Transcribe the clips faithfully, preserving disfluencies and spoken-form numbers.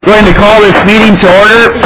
Going to call this meeting to order.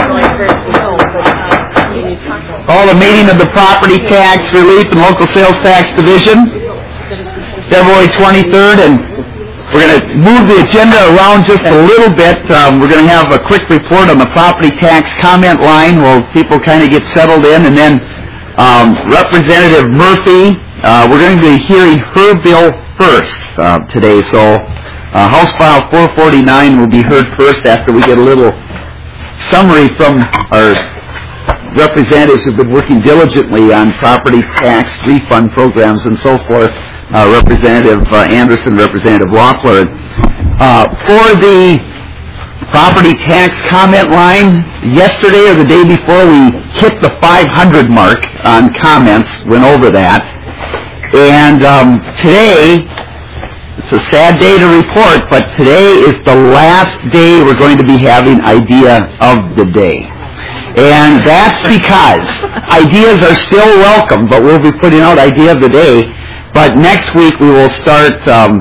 Call the meeting of the Property Tax Relief and Local Sales Tax Division, February twenty-third, and we're going to move the agenda around just a little bit. Um, we're going to have a quick report on the property tax comment line while people kind of get settled in, and then um, Representative Murphy, uh, we're going to be hearing her bill first uh, today, so Uh, House File four forty-nine will be heard first after we get a little summary from our representatives who have been working diligently on property tax refund programs and so forth, uh, Representative uh, Anderson, Representative Loeffler. Uh, for the property tax comment line, yesterday or the day before we hit the five hundred mark on comments, went over that, and um, today, it's a sad day to report, but today is the last day we're going to be having Idea of the Day. And that's because ideas are still welcome, but we'll be putting out Idea of the Day. But next week we will start um,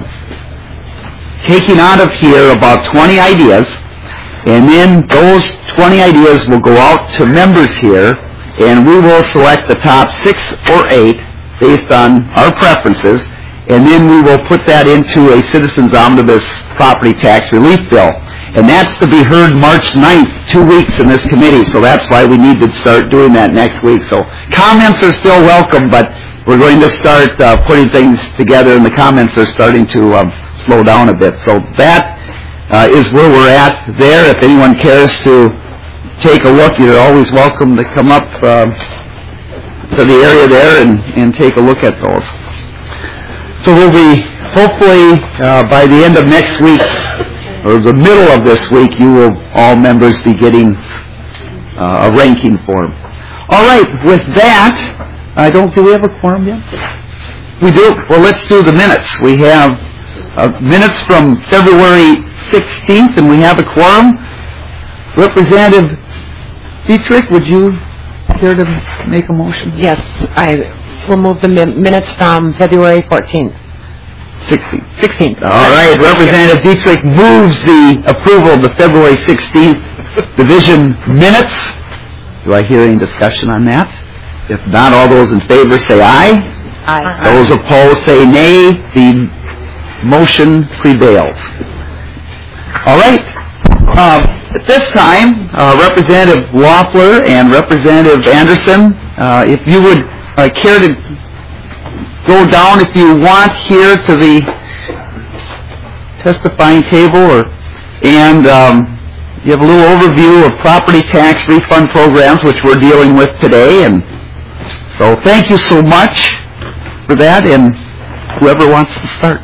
taking out of here about twenty ideas, and then those twenty ideas will go out to members here, and we will select the top six or eight based on our preferences, and then we will put that into a Citizens Omnibus Property Tax Relief Bill. And that's to be heard March ninth, two weeks in this committee, so that's why we need to start doing that next week. So comments are still welcome, but we're going to start uh, putting things together, and the comments are starting to um, slow down a bit. So that uh, is where we're at there. If anyone cares to take a look, you're always welcome to come up uh, to the area there and, and take a look at those. So we'll be, hopefully, uh, by the end of next week, or the middle of this week, you will, all members, be getting uh, a ranking form. All right, with that, I don't, do we have a quorum yet? We do? Well, let's do the minutes. We have uh, minutes from February sixteenth, and we have a quorum. Representative Dietrich, would you care to make a motion? Yes, I will move the min- minutes from February fourteenth. sixteenth. sixteenth. All right, Representative Dietrich moves the approval of the February sixteenth division minutes. Do I hear any discussion on that? If not, all those in favor say aye. Aye. Those opposed say nay. The motion prevails. All right. Um, at this time, uh, Representative Loeffler and Representative Anderson, uh, if you would Uh, care to go down, if you want, here to the testifying table, or and um, you have a little overview of property tax refund programs, which we're dealing with today. And so thank you so much for that, and whoever wants to start.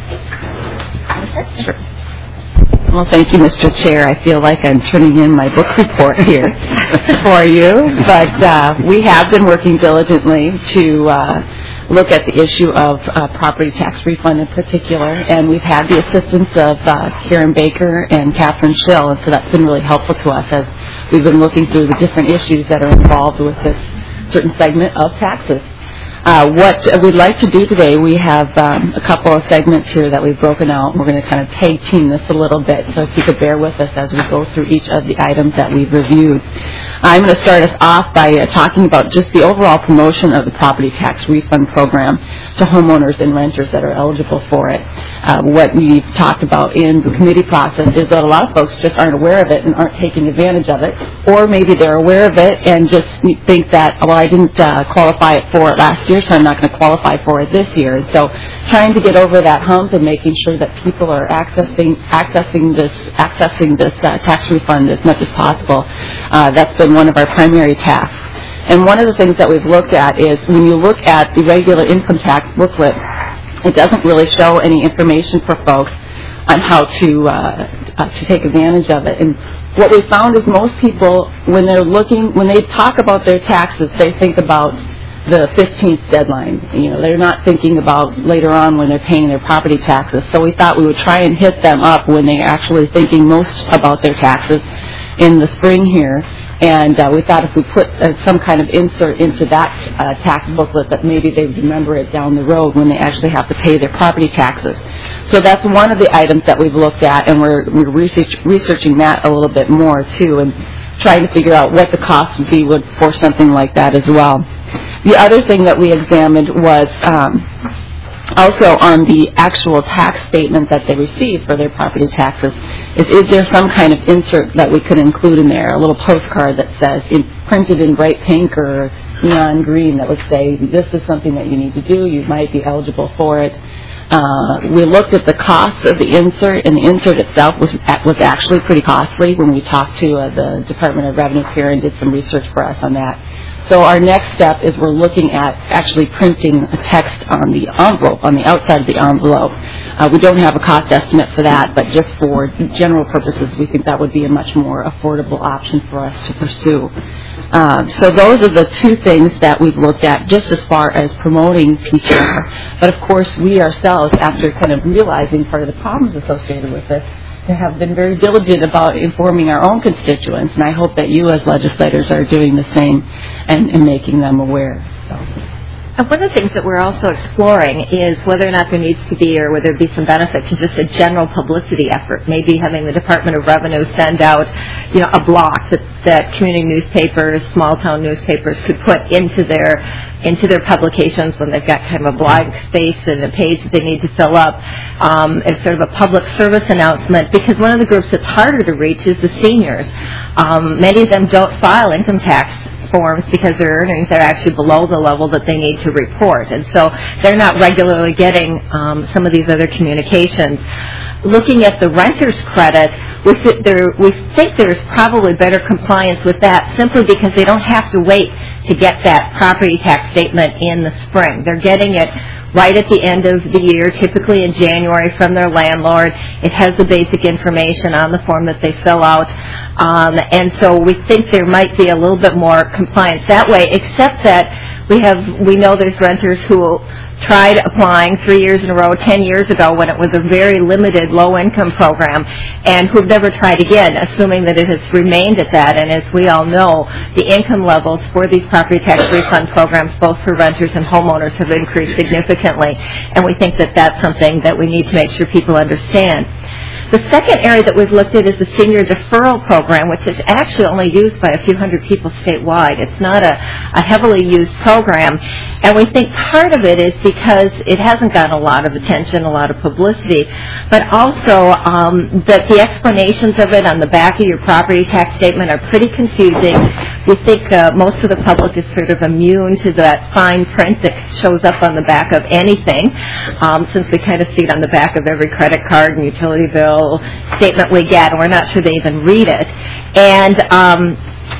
Sure. Well, thank you, Mister Chair. I feel like I'm turning in my book report here for you, but uh, we have been working diligently to uh, look at the issue of uh, property tax refund in particular, and we've had the assistance of uh, Karen Baker and Catherine Schill, and so that's been really helpful to us as we've been looking through the different issues that are involved with this certain segment of taxes. Uh, what we'd like to do today, we have um, a couple of segments here that we've broken out. We're going to kind of tag team this a little bit, so if you could bear with us as we go through each of the items that we've reviewed. I'm going to start us off by uh, talking about just the overall promotion of the property tax refund program to homeowners and renters that are eligible for it. Uh, what we've talked about in the committee process is that a lot of folks just aren't aware of it and aren't taking advantage of it, or maybe they're aware of it and just think that, well, I didn't uh, qualify for it last year, so I'm not going to qualify for it this year. And so trying to get over that hump and making sure that people are accessing accessing this accessing this uh, tax refund as much as possible, uh, that's been one of our primary tasks. And one of the things that we've looked at is when you look at the regular income tax booklet, it doesn't really show any information for folks on how to uh, uh, to take advantage of it. And what we found is most people, when they're looking, when they talk about their taxes, they think about the fifteenth deadline. You know, they're not thinking about later on when they're paying their property taxes. So we thought we would try and hit them up when they're actually thinking most about their taxes in the spring here, And uh, we thought if we put uh, some kind of insert into that uh, tax booklet that maybe they would remember it down the road when they actually have to pay their property taxes. So that's one of the items that we've looked at, and we're, we're research, researching that a little bit more, too, and trying to figure out what the cost would be would, for something like that as well. The other thing that we examined was um, also on the actual tax statement that they receive for their property taxes is, is there some kind of insert that we could include in there, a little postcard that says, in, printed in bright pink or neon green, that would say, this is something that you need to do, you might be eligible for it. Uh, we looked at the cost of the insert, and the insert itself was was actually pretty costly when we talked to uh, the Department of Revenue here and did some research for us on that. So our next step is we're looking at actually printing a text on the envelope, on the outside of the envelope. Uh, we don't have a cost estimate for that, but just for general purposes, we think that would be a much more affordable option for us to pursue. Um, so those are the two things that we've looked at just as far as promoting P T R. But of course, we ourselves, after kind of realizing part of the problems associated with this, have been very diligent about informing our own constituents, and I hope that you as legislators are doing the same and, and making them aware. So. And one of the things that we're also exploring is whether or not there needs to be, or whether there be some benefit to just a general publicity effort. Maybe having the Department of Revenue send out, you know, a block that, that community newspapers, small town newspapers could put into their into their publications when they've got kind of a blank space and a page that they need to fill up um, as sort of a public service announcement. Because one of the groups that's harder to reach is the seniors. Um, many of them don't file income tax forms because their earnings are actually below the level that they need to report, and so they're not regularly getting um, some of these other communications. Looking at the renter's credit, we, th- there, we think there's probably better compliance with that simply because they don't have to wait to get that property tax statement in the spring. They're getting it right at the end of the year, typically in January, from their landlord. It has the basic information on the form that they fill out. Um, and so we think there might be a little bit more compliance that way, except that we have we know there's renters who tried applying three years in a row, ten years ago, when it was a very limited low-income program, and who've never tried again, assuming that it has remained at that. And as we all know, the income levels for these property tax refund programs, both for renters and homeowners, have increased significantly, and we think that that's something that we need to make sure people understand. The second area that we've looked at is the senior deferral program, which is actually only used by a few hundred people statewide. It's not a, a heavily used program, and we think part of it is because it hasn't gotten a lot of attention, a lot of publicity, but also um, that the explanations of it on the back of your property tax statement are pretty confusing. We think uh, most of the public is sort of immune to that fine print that shows up on the back of anything, um, since we kind of see it on the back of every credit card and utility bill statement we get, and we're not sure they even read it. And um,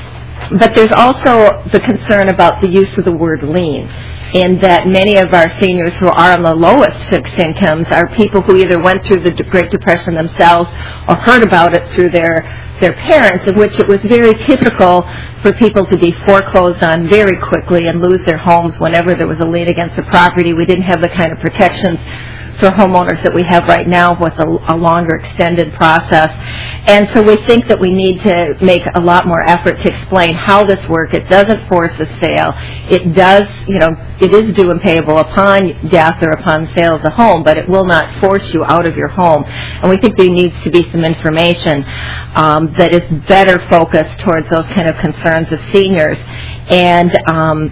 but there's also the concern about the use of the word lien, in that many of our seniors who are on the lowest fixed incomes are people who either went through the Great Depression themselves or heard about it through their their parents, in which it was very typical for people to be foreclosed on very quickly and lose their homes whenever there was a lien against the property. We didn't have the kind of protections for homeowners that we have right now with a, a longer extended process. And so we think that we need to make a lot more effort to explain how this works. It doesn't force a sale. It does, you know, it is due and payable upon death or upon sale of the home, but it will not force you out of your home. And we think there needs to be some information um, that is better focused towards those kind of concerns of seniors. And um,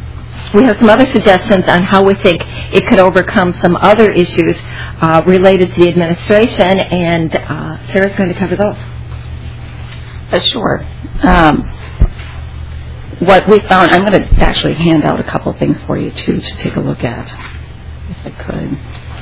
we have some other suggestions on how we think it could overcome some other issues uh, related to the administration, and uh, Sarah's going to cover those. Uh, sure. Um, what we found, I'm going to actually hand out a couple things for you, too, to take a look at, if I could.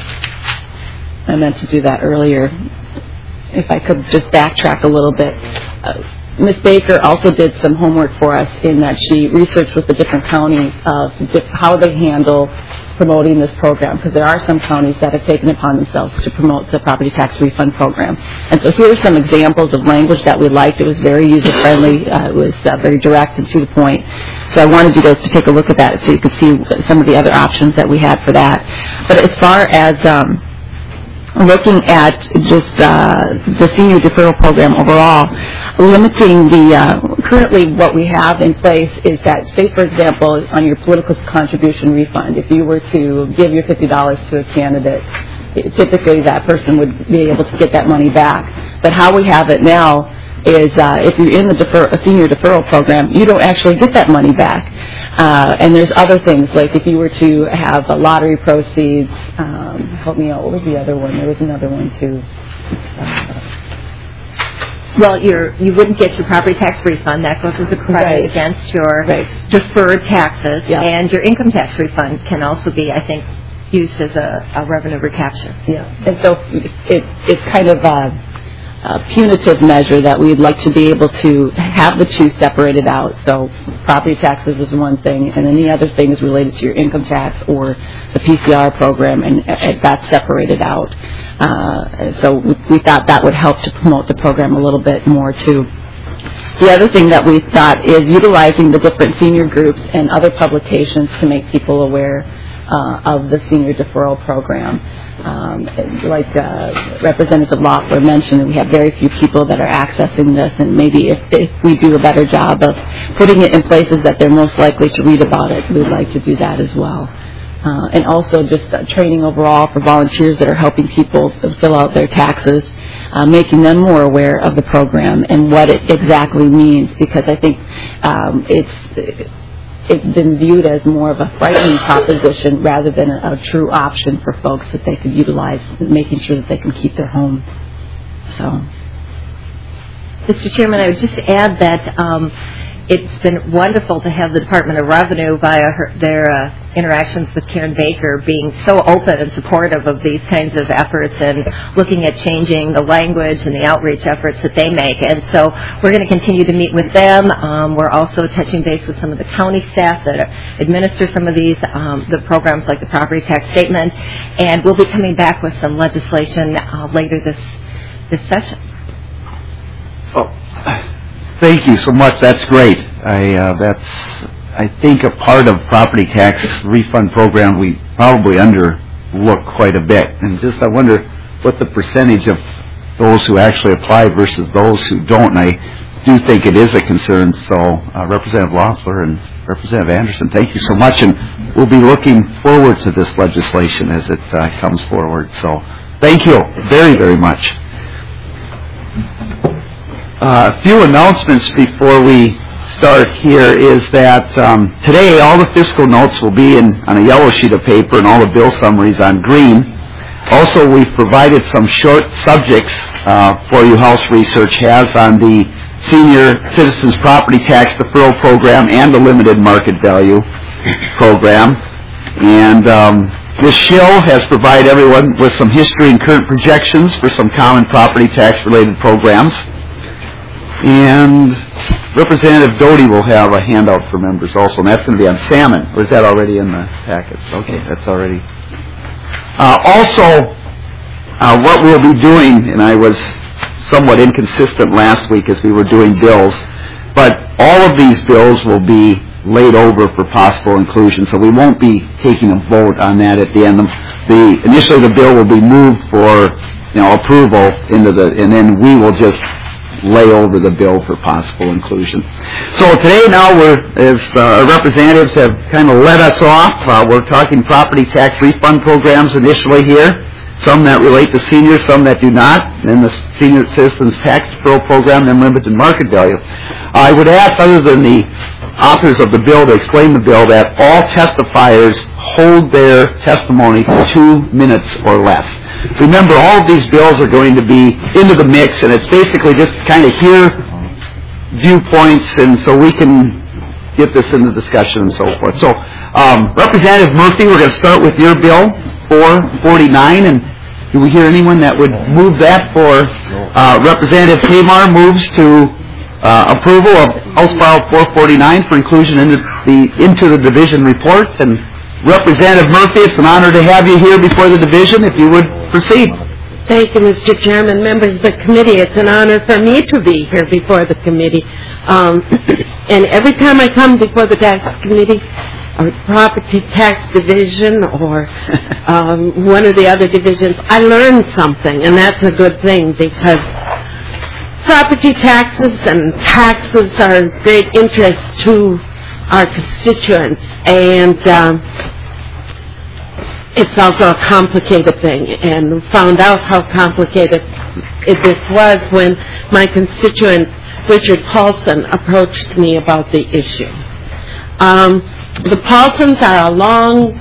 I meant to do that earlier. If I could just backtrack a little bit. Uh, Miz Baker also did some homework for us in that she researched with the different counties of how they handle promoting this program, because there are some counties that have taken it upon themselves to promote the property tax refund program. And so here are some examples of language that we liked. It was very user-friendly. Uh, it was uh, very direct and to the point. So I wanted you guys to take a look at that so you could see some of the other options that we had for that. But as far as um, looking at just uh, the senior deferral program overall, limiting the, uh, currently what we have in place is that, say, for example, on your political contribution refund, if you were to give your fifty dollars to a candidate, typically that person would be able to get that money back. But how we have it now is uh, if you're in the defer- a senior deferral program, you don't actually get that money back. Uh, and there's other things, like if you were to have a lottery proceeds, um, help me out, what was the other one? There was another one too. Uh, Well, you're, you wouldn't get your property tax refund. That goes as a credit Right. against your Right. deferred taxes. Yeah. And your income tax refund can also be, I think, used as a, a revenue recapture. Yeah, and so it, it's kind of a, a punitive measure that we'd like to be able to have the two separated out. So property taxes is one thing, and then the other thing is related to your income tax or the P C R program, and, and that's separated out. Uh, so we, we thought that would help to promote the program a little bit more too. The other thing that we thought is utilizing the different senior groups and other publications to make people aware uh, of the senior deferral program. Um, like uh, Representative Loeffler mentioned, we have very few people that are accessing this, and maybe if, if we do a better job of putting it in places that they're most likely to read about it, we'd like to do that as well. Uh, and also just uh, training overall for volunteers that are helping people fill out their taxes, uh, making them more aware of the program and what it exactly means, because I think um, it's it's been viewed as more of a frightening proposition rather than a, a true option for folks that they could utilize, making sure that they can keep their home. So, Mister Chairman, I would just add that um, it's been wonderful to have the Department of Revenue via her, their uh, interactions with Karen Baker being so open and supportive of these kinds of efforts and looking at changing the language and the outreach efforts that they make. And so we're going to continue to meet with them. Um, we're also touching base with some of the county staff that administer some of these, um, the programs like the property tax statement. And we'll be coming back with some legislation uh, later this, this session. Oh. Thank you so much. That's great. I uh, that's I think a part of property tax refund program we probably underlook quite a bit. And just I wonder what the percentage of those who actually apply versus those who don't. And I do think it is a concern. So uh, Representative Loeffler and Representative Anderson, thank you so much. And we'll be looking forward to this legislation as it uh, comes forward. So thank you very, very much. Uh, a few announcements before we start here is that um, today all the fiscal notes will be in on a yellow sheet of paper and all the bill summaries on green. Also, we've provided some short subjects uh, for you House Research has on the Senior Citizens Property Tax Deferral Program and the Limited Market Value Program. And um, Miz Schill has provided everyone with some history and current projections for some common property tax-related programs. And Representative Doty will have a handout for members also, and that's going to be on salmon. Or is that already in the packets? Okay, that's already. Uh, also, uh, what we'll be doing, and I was somewhat inconsistent last week as we were doing bills, but all of these bills will be laid over for possible inclusion, so we won't be taking a vote on that at the end. The initially the bill will be moved for you know approval into the, and then we will just lay over the bill for possible inclusion. So today now we're, as uh, our representatives have kind of led us off, uh, we're talking property tax refund programs initially here, some that relate to seniors, some that do not, and then the Senior Citizens Tax Deferral Program and Limited Market Value. I would ask, other than the authors of the bill to explain the bill, that all testifiers hold their testimony to two minutes or less. Remember, all of these bills are going to be into the mix, and it's basically just kind of hear viewpoints, and so we can get this into discussion and so forth. So, um, Representative Murphy, we're going to start with your bill, four forty-nine, and do we hear anyone that would move that for uh, Representative Tamar moves to uh, approval of House File four forty-nine for inclusion into the into the division report. And Representative Murphy, it's an honor to have you here before the division. If you would proceed. Thank you, Mister Chairman, members of the committee. It's an honor for me to be here before the committee. Um, and every time I come before the tax committee, or property tax division, or um, one of the other divisions, I learn something, and that's a good thing, because property taxes and taxes are of great interest to our constituents, and um, it's also a complicated thing, and we found out how complicated it, this was when my constituent Richard Paulson approached me about the issue. Um, the Paulsons are a long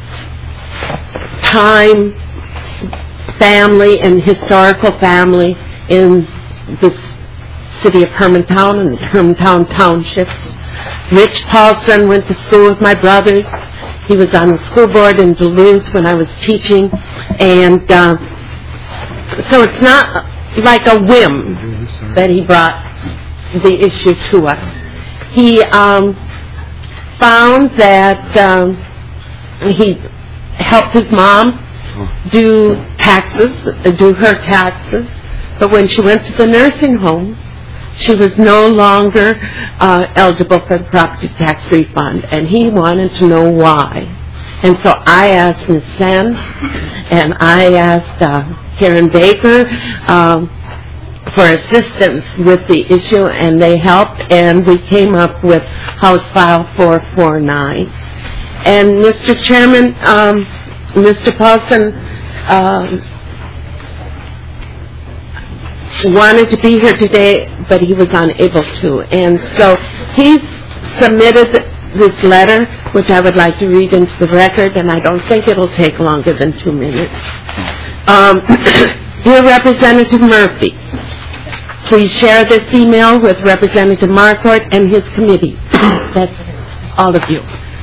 time family and historical family in the city of Hermantown and Hermantown townships. Rich Paulson went to school with my brothers. He was on the school board in Duluth when I was teaching, and uh, so it's not like a whim that he brought the issue to us. He um, found that um, he helped his mom do taxes, do her taxes, but when she went to the nursing home, she was no longer uh, eligible for the property tax refund, and he wanted to know why. And so I asked Miz Sen, and I asked uh, Karen Baker um, for assistance with the issue, and they helped, and we came up with House File four forty-nine. And Mister Chairman, um, Mister Paulson um, wanted to be here today, but he was unable to. And so he's submitted this letter, which I would like to read into the record, and I don't think it'll take longer than two minutes. Um, Dear Representative Murphy, please share this email with Representative Marquardt and his committee. That's all of you.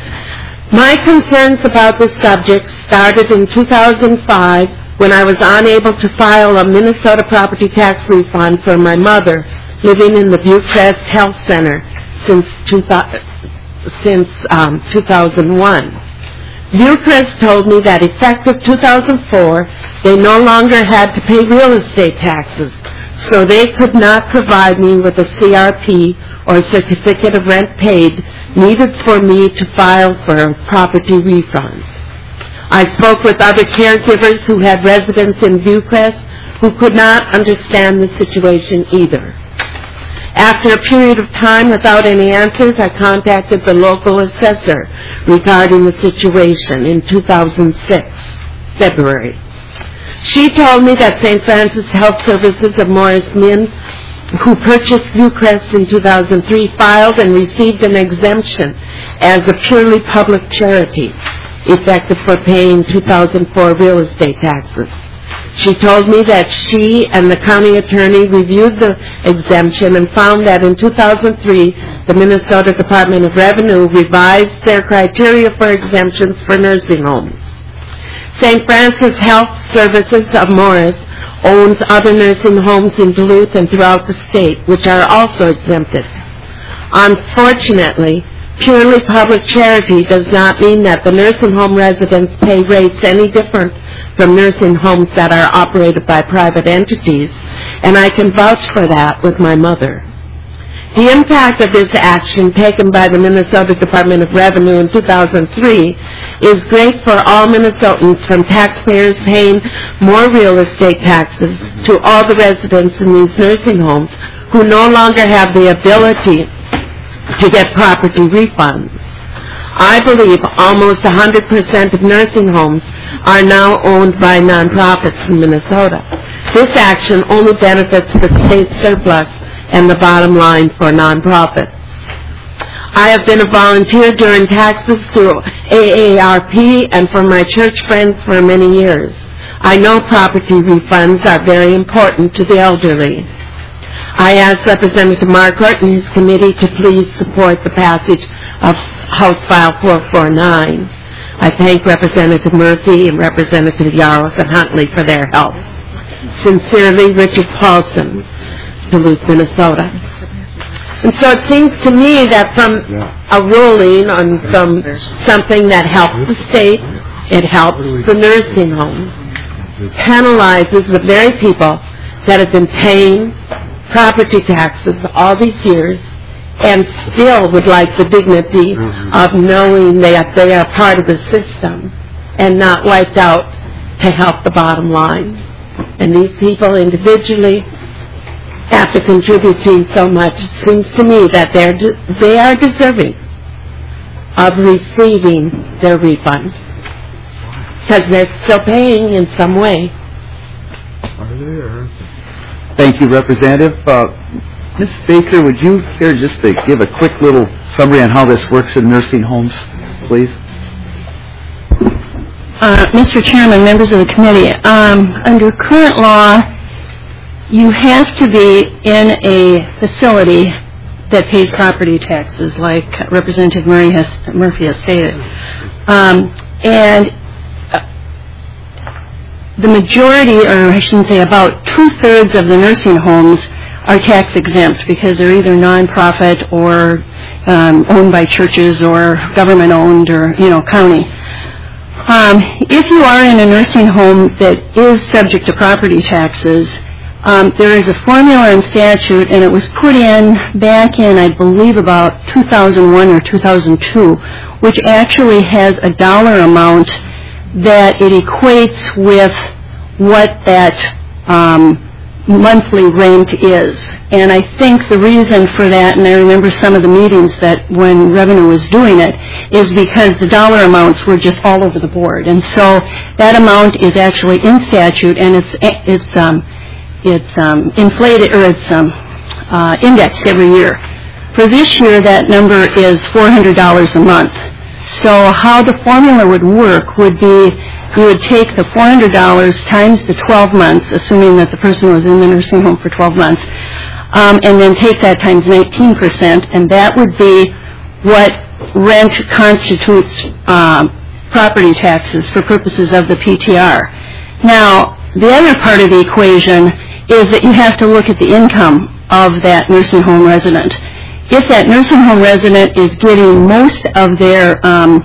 My concerns about this subject started in two thousand five when I was unable to file a Minnesota property tax refund for my mother living in the Bucrest Health Center since, two thousand, since um, two thousand one. Bucrest told me that effective two thousand four, they no longer had to pay real estate taxes, so they could not provide me with a C R P or certificate of rent paid needed for me to file for a property refund. I spoke with other caregivers who had residence in Bucrest who could not understand the situation either. After a period of time without any answers, I contacted the local assessor regarding the situation in two thousand six, February. She told me that Saint Francis Health Services of Morris Min, who purchased Bucrest in two thousand three, filed and received an exemption as a purely public charity, effective for paying two thousand four real estate taxes. She told me that she and the county attorney reviewed the exemption and found that in two thousand three, the Minnesota Department of Revenue revised their criteria for exemptions for nursing homes. Saint Francis Health Services of Morris owns other nursing homes in Duluth and throughout the state, which are also exempted. Unfortunately, purely public charity does not mean that the nursing home residents pay rates any different from nursing homes that are operated by private entities, and I can vouch for that with my mother. The impact of this action taken by the Minnesota Department of Revenue in two thousand three is great for all Minnesotans, from taxpayers paying more real estate taxes to all the residents in these nursing homes who no longer have the ability to get property refunds. I believe almost one hundred percent of nursing homes are now owned by nonprofits in Minnesota. This action only benefits the state surplus and the bottom line for nonprofits. I have been a volunteer during taxes through A A R P and for my church friends for many years. I know property refunds are very important to the elderly. I ask Representative Marquardt and his committee to please support the passage of House File four forty-nine. I thank Representative Murphy and Representative Yaros and Huntley for their help. Sincerely, Richard Paulson, Duluth, Minnesota. And so it seems to me that from a ruling on from something that helps the state, it helps the nursing home, penalizes the very people that have been paying property taxes all these years and still would like the dignity of knowing that they are part of the system and not wiped out to help the bottom line. And these people individually after contributing so much, it seems to me that they're de- they are deserving of receiving their refund because they're still paying in some way. Thank you, Representative. Uh, Miz Baker, would you care just to give a quick little summary on how this works in nursing homes, please? Uh, Mister Chairman, members of the committee, um, under current law, you have to be in a facility that pays property taxes, like Representative Murray has, Murphy has stated. Um, and the majority, or I shouldn't say about two-thirds of the nursing homes are tax exempt because they're either nonprofit or um, owned by churches or government owned or, you know, county. Um, if you are in a nursing home that is subject to property taxes, um, there is a formula in statute, and it was put in back in, I believe, about two thousand one or two thousand two, which actually has a dollar amount that it equates with what that um, monthly rent is. And I think the reason for that, and I remember some of the meetings that when Revenue was doing it, is because the dollar amounts were just all over the board. And so that amount is actually in statute, and it's it's um, it's um, inflated, or it's um, uh, indexed every year. For this year, that number is four hundred dollars a month. So how the formula would work would be you would take the four hundred dollars times the twelve months, assuming that the person was in the nursing home for twelve months, um, and then take that times nineteen percent, and that would be what rent constitutes um, property taxes for purposes of the P T R. Now, the other part of the equation is that you have to look at the income of that nursing home resident. If that nursing home resident is getting most of their um,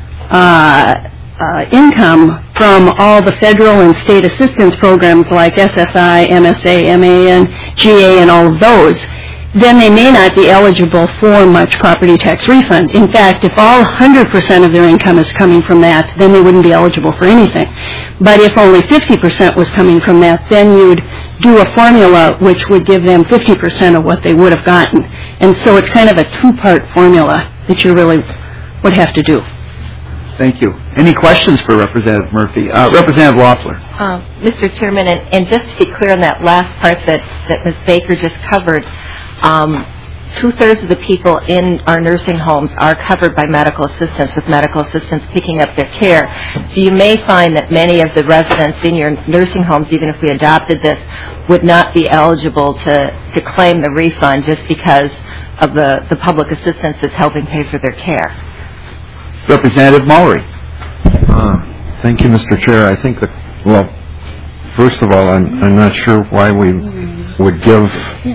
uh, uh, income from all the federal and state assistance programs like S S I, M S A, M A N, G A, and all of those, then they may not be eligible for much property tax refund. In fact, if all one hundred percent of their income is coming from that, then they wouldn't be eligible for anything. But if only fifty percent was coming from that, then you'd do a formula which would give them fifty percent of what they would have gotten. And so it's kind of a two-part formula that you really would have to do. Thank you. Any questions for Representative Murphy? Uh, Representative Loeffler. Uh, Mister Chairman, and, and just to be clear on that last part that, that Miz Baker just covered, um, two-thirds of the people in our nursing homes are covered by medical assistance, with medical assistance picking up their care. So you may find that many of the residents in your nursing homes, even if we adopted this, would not be eligible to, to claim the refund just because of the, the public assistance that's helping pay for their care. Representative Mullery. Uh, thank you, Mister Chair. I think that, well, first of all, I'm, I'm not sure why we would give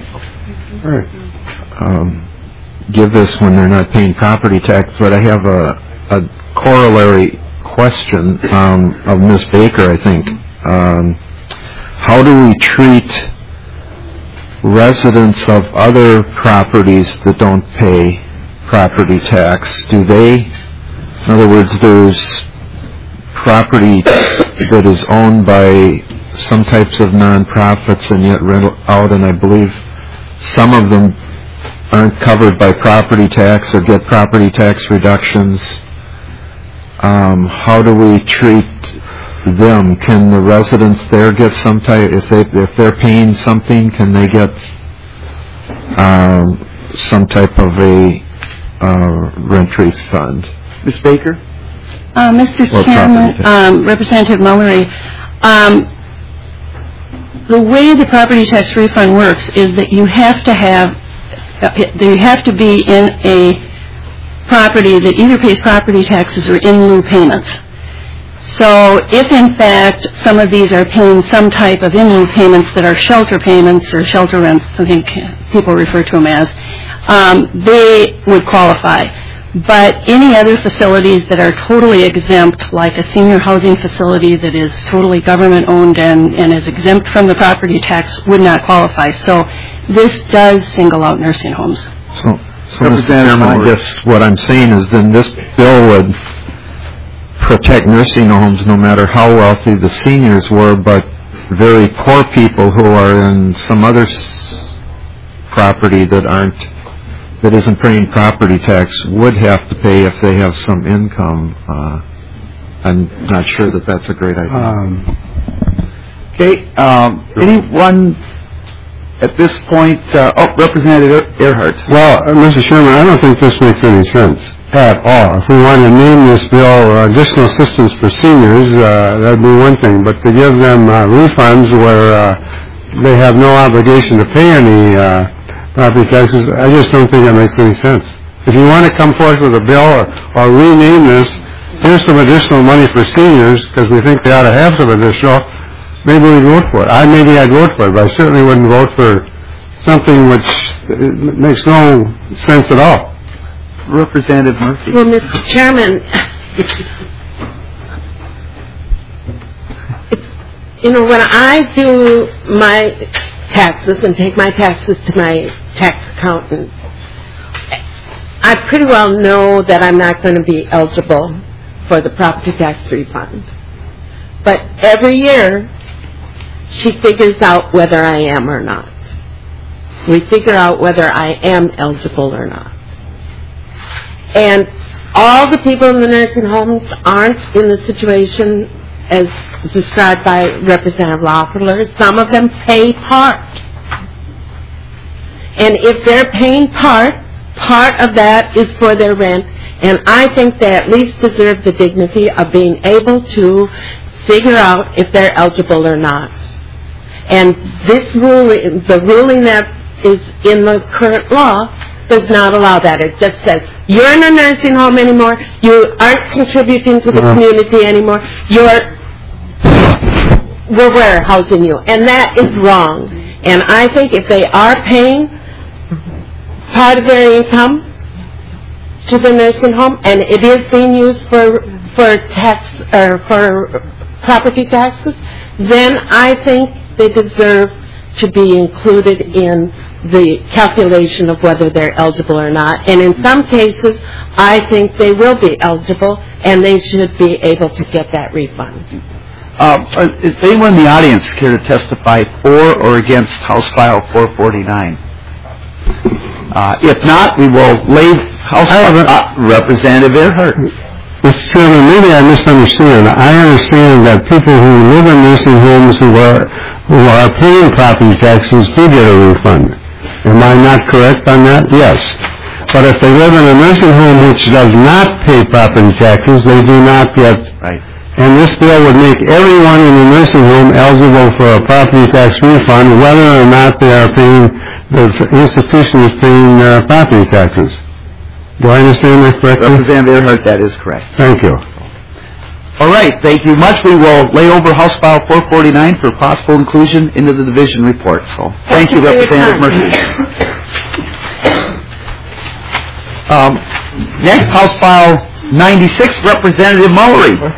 um, give this when they're not paying property tax, but I have a, a corollary question um, of Miz Baker, I think. Um, how do we treat residents of other properties that don't pay property tax? Do they, in other words, there's property that is owned by some types of nonprofits and yet rent out, and I believe some of them aren't covered by property tax or get property tax reductions. Um, how do we treat them? Can the residents there get some type, if they if they're paying something, can they get um, some type of a uh, rent refund? Miz Baker. Uh, Mister Or Chairman, um, Representative Mullery, um, the way the property tax refund works is that you have to have, uh, you have to be in a property that either pays property taxes or in lieu payments. So if in fact some of these are paying some type of in lieu payments that are shelter payments or shelter rents, I think people refer to them as, um, they would qualify. But any other facilities that are totally exempt, like a senior housing facility that is totally government-owned and, and is exempt from the property tax, would not qualify. So this does single out nursing homes. So, so Mister Chairman, I guess what I'm saying is then this bill would protect nursing homes no matter how wealthy the seniors were, but very poor people who are in some other property that aren't, that isn't paying property tax would have to pay if they have some income. Uh, I'm not sure that that's a great idea. Um, okay, um, anyone at this point, uh, oh, Representative Earhart. Well, uh, Mister Chairman, I don't think this makes any sense at all. If we want to name this bill uh, additional assistance for seniors, uh, that'd be one thing, but to give them uh, refunds where uh, they have no obligation to pay any uh, property taxes, I just don't think that makes any sense. If you want to come forth with a bill or, or rename this, here's some additional money for seniors because we think they ought to have some additional, maybe we'd vote for it. I maybe I'd vote for it, but I certainly wouldn't vote for something which uh, makes no sense at all. Representative Murphy. Well, Mister Chairman, it's, you know, when I do my taxes and take my taxes to my tax accountant, I pretty well know that I'm not going to be eligible for the property tax refund. But every year, she figures out whether I am or not. We figure out whether I am eligible or not. And all the people in the nursing homes aren't in the situation as described by Representative Loeffler. Some of them pay part. And if they're paying part, part of that is for their rent. And I think they at least deserve the dignity of being able to figure out if they're eligible or not. And this ruling, the ruling that is in the current law, does not allow that. It just says, you're in a nursing home anymore, you aren't contributing to the Uh-huh. community anymore, you're, we're warehousing you. And that is wrong. And I think if they are paying part of their income to the nursing home, and it is being used for, for tax, or for property taxes, then I think they deserve to be included in the calculation of whether they're eligible or not. And in some cases, I think they will be eligible, and they should be able to get that refund. Uh, is anyone in the audience care to testify for or against House File four forty-nine? Uh, if not, we will lay House File... Uh, Representative Earhart. Mister Chairman, maybe I misunderstand. I understand that people who live in nursing homes who are who are paying property taxes do get a refund. Am I not correct on that? Yes. But if they live in a nursing home which does not pay property taxes, they do not get. Right. And this bill would make everyone in the nursing home eligible for a property tax refund, whether or not they are paying, the institution is paying uh, property taxes. Do I understand that correctly? Representative Earhart, that is correct. Thank you. All right, thank you much. We will lay over House File four forty-nine for possible inclusion into the division report. So, thank, thank you, Representative Murphy. Um, next, House File ninety-six, Representative Mullery. Well,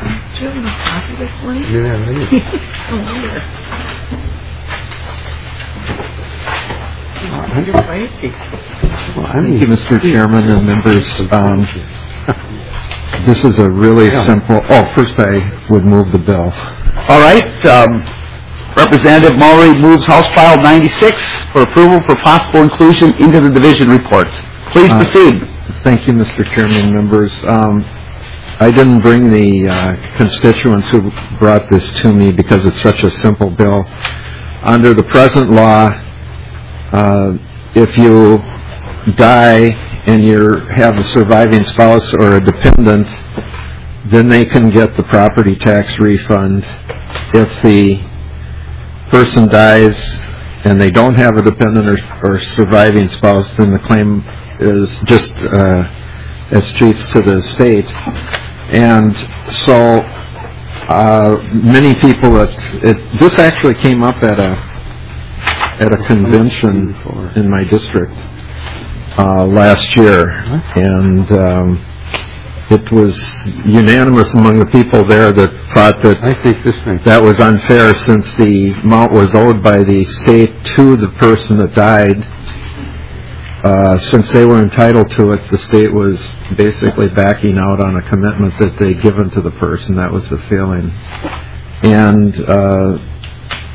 Thank you, Mister Chairman and members. Um, this is a really simple... Oh, first I would move the bill. All right. Um, Representative Mullery moves House File ninety-six for approval for possible inclusion into the division report. Please uh, proceed. Thank you, Mister Chairman, members. Um, I didn't bring the uh, constituents who brought this to me because it's such a simple bill. Under the present law, uh, if you die and you have a surviving spouse or a dependent, then they can get the property tax refund. If the person dies and they don't have a dependent or, or surviving spouse, then the claim is just uh, as treats to the state. And so uh, many people that it, this actually came up at a at a convention in my district uh, last year, and um, it was unanimous among the people there that thought that I think this makes that was unfair, since the amount was owed by the state to the person that died. Uh, since they were entitled to it, the state was basically backing out on a commitment that they'd given to the person. That was the feeling. And uh,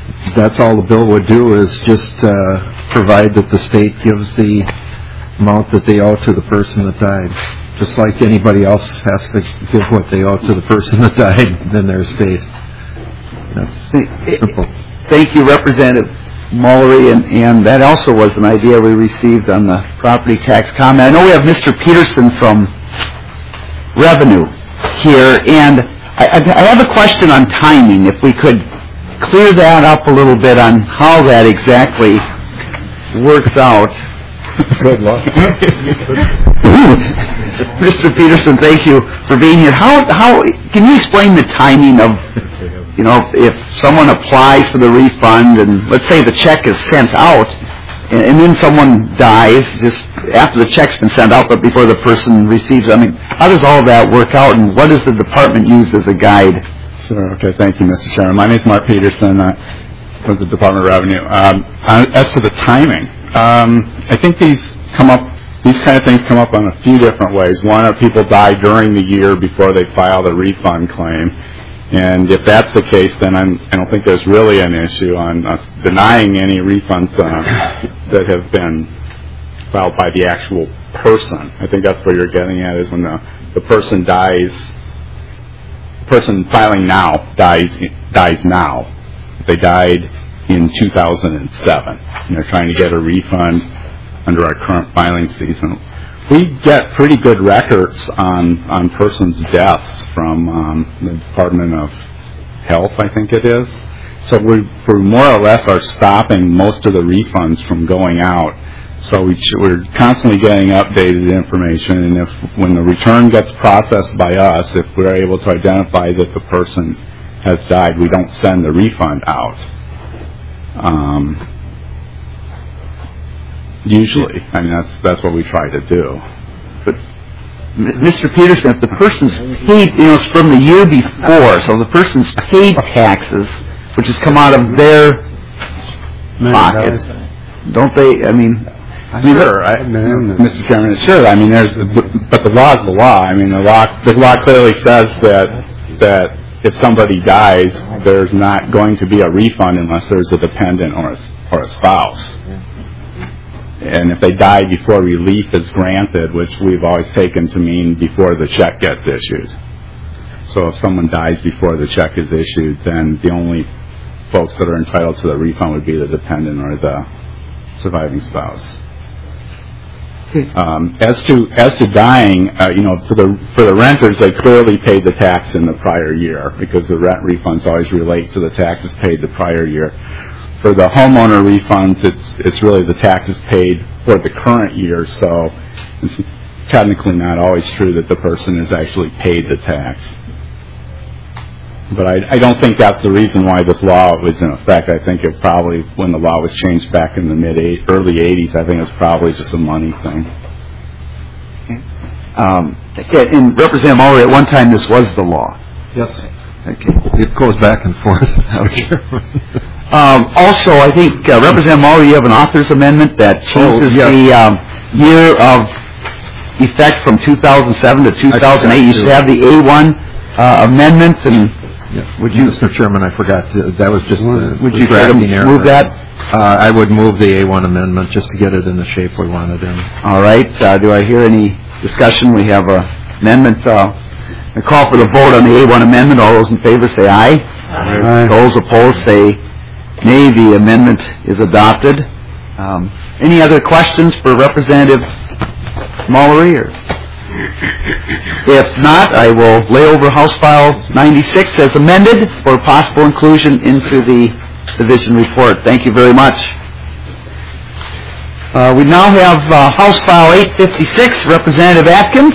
that's all the bill would do is just uh, provide that the state gives the amount that they owe to the person that died. Just like anybody else has to give what they owe to the person that died in their estate. That's simple. Thank you, Representative Mullery, and, and that also was an idea we received on the property tax comment. I know we have Mister Peterson from Revenue here, and I, I have a question on timing. If we could clear that up a little bit on how that exactly works out. Good luck. Mister Peterson, thank you for being here. How how can you explain the timing of, you know, if someone applies for the refund and let's say the check is sent out and, and then someone dies just after the check's been sent out but before the person receives it? I mean, how does all that work out, and what does the department use as a guide? Sure. Okay. Thank you, Mister Chairman. My name is Mark Peterson uh, from the Department of Revenue. Um, as to the timing, um, I think these come up. These kind of things come up on a few different ways. One, are people die during the year before they file the refund claim, and if that's the case, then I'm, I don't think there's really an issue on us denying any refunds uh, that have been filed by the actual person. I think that's what you're getting at, is when the, the person dies. Person filing now dies dies now. They died in two thousand seven, and they're trying to get a refund under our current filing season. We get pretty good records on on persons' deaths from um, the Department of Health, I think it is. So we we more or less are stopping most of the refunds from going out. So we ch- we're constantly getting updated information, and if when the return gets processed by us, if we're able to identify that the person has died, we don't send the refund out. Um, usually, I mean that's that's what we try to do. But Mister Peterson, if the person's paid, you know, it's from the year before, so the person's paid taxes, which has come out of their pocket, don't they? I mean. Sure, I, Mister Chairman. Sure, I mean, there's, but the law is the law. I mean, the law, the law clearly says that that if somebody dies, there's not going to be a refund unless there's a dependent or a, or a spouse. And if they die before relief is granted, which we've always taken to mean before the check gets issued. So if someone dies before the check is issued, then the only folks that are entitled to the refund would be the dependent or the surviving spouse. Um, as to as to dying, uh, you know, for the for the renters, they clearly paid the tax in the prior year because the rent refunds always relate to the taxes paid the prior year. For the homeowner refunds, it's it's really the taxes paid for the current year. So it's technically not always true that the person has actually paid the tax. But I, I don't think that's the reason why this law was in effect. I think it probably, when the law was changed back in the mid early eighties, I think it was probably just a money thing. Okay. Um, and Representative Mullery, at one time this was the law. Yes. Okay. It goes back and forth. um, also, I think uh, Representative Mullery, you have an author's amendment that changes oh, yes. the um, year of effect from two thousand seven to two thousand eight. You should have the A one uh, amendment and. Yeah. Would you, Mister Chairman, I forgot to, that was just uh, would you try to move that? Uh, I would move the A one amendment just to get it in the shape we wanted in. All right. Uh, do I hear any discussion? We have a amendment. Uh, I call for the vote on the A one amendment. All those in favor say aye. Aye. Those opposed say nay. The amendment is adopted. Um, any other questions for Representative Mullery? Or? If not, I will lay over House File ninety-six as amended for possible inclusion into the division report. Thank you very much. Uh, we now have uh, House File eight fifty-six, Representative Atkins.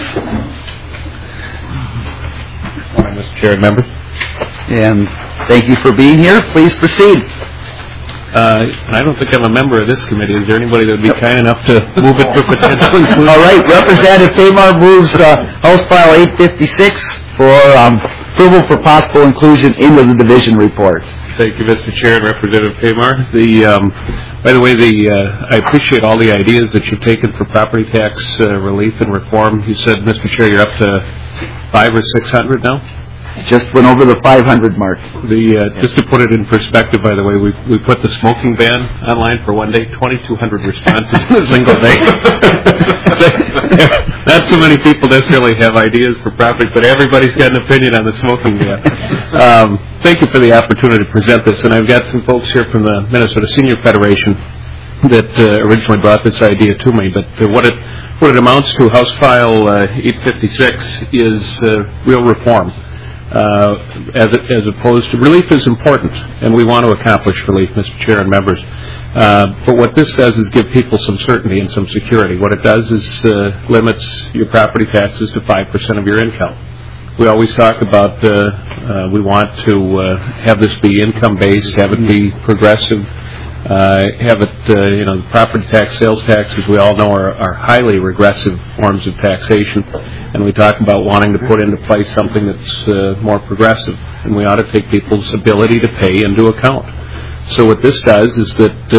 Morning, Mister Chair and members. And thank you for being here. Please proceed. Uh, I don't think I'm a member of this committee. Is there anybody that would be kind enough to move it for potential inclusion? All right. Representative Tamar moves uh, House File eight fifty-six for um, approval for possible inclusion into the division report. Thank you, Mister Chair and Representative Tamar. The, um, by the way, the uh, I appreciate all the ideas that you've taken for property tax uh, relief and reform. You said, Mister Chair, you're up to five or six hundred now? just went over the five hundred mark. The uh, just to put it in perspective, by the way, we we put the smoking ban online for one day. twenty-two hundred responses in a single day. Not so many people necessarily have ideas for property, but everybody's got an opinion on the smoking ban. Um, thank you for the opportunity to present this, and I've got some folks here from the Minnesota Senior Federation that uh, originally brought this idea to me. But uh, what it what it amounts to, House File uh, eight fifty-six, is uh, real reform. Uh, as, as opposed to, relief is important, and we want to accomplish relief, Mister Chair and members. Uh, but what this does is give people some certainty and some security. What it does is uh, limits your property taxes to five percent of your income. We always talk about uh, uh, we want to uh, have this be income-based, have it be progressive, uh, have it, uh, you know, property tax, sales tax, as we all know, are, are highly regressive forms of taxation. And we talk about wanting to put into place something that's uh, more progressive. And we ought to take people's ability to pay into account. So what this does is that uh,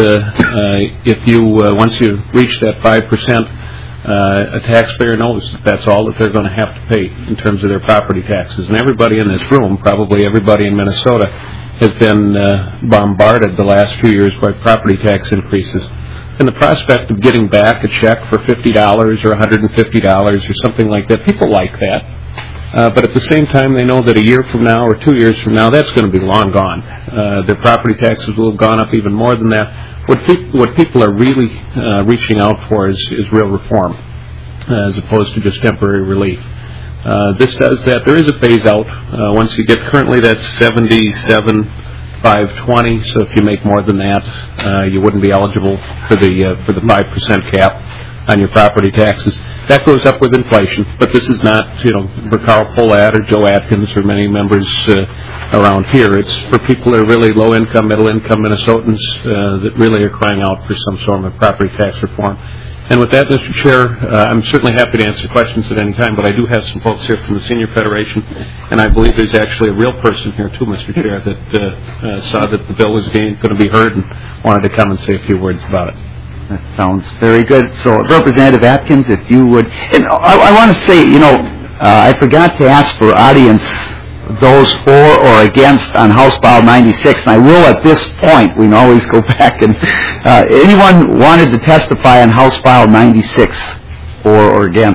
uh, if you, uh, once you reach that five percent, uh, a taxpayer knows that that's all that they're going to have to pay in terms of their property taxes. And everybody in this room, probably everybody in Minnesota, has been uh, bombarded the last few years by property tax increases. And the prospect of getting back a check for fifty dollars or one hundred fifty dollars or something like that, people like that. Uh, but at the same time, they know that a year from now or two years from now, that's going to be long gone. Uh, their property taxes will have gone up even more than that. What, pe- what people are really uh, reaching out for is, is real reform, uh, as opposed to just temporary relief. Uh, this does that. There is a phase out. Uh, once you get currently, that's seventy-seven five twenty. So if you make more than that, uh, you wouldn't be eligible for the uh, for the five percent cap on your property taxes. That goes up with inflation, but this is not, you know, for Carl Polat or Joe Atkins or many members uh, around here. It's for people that are really low-income, middle-income Minnesotans uh, that really are crying out for some sort of property tax reform. And with that, Mister Chair, uh, I'm certainly happy to answer questions at any time, but I do have some folks here from the Senior Federation, and I believe there's actually a real person here, too, Mister Chair, that uh, uh, saw that the bill was going to be heard and wanted to come and say a few words about it. That sounds very good. So, Representative Atkins, if you would, and I, I want to say, you know, uh, I forgot to ask for audience those for or against on House File ninety-six, and I will at this point. We can always go back and uh, anyone wanted to testify on House File ninety-six for or against?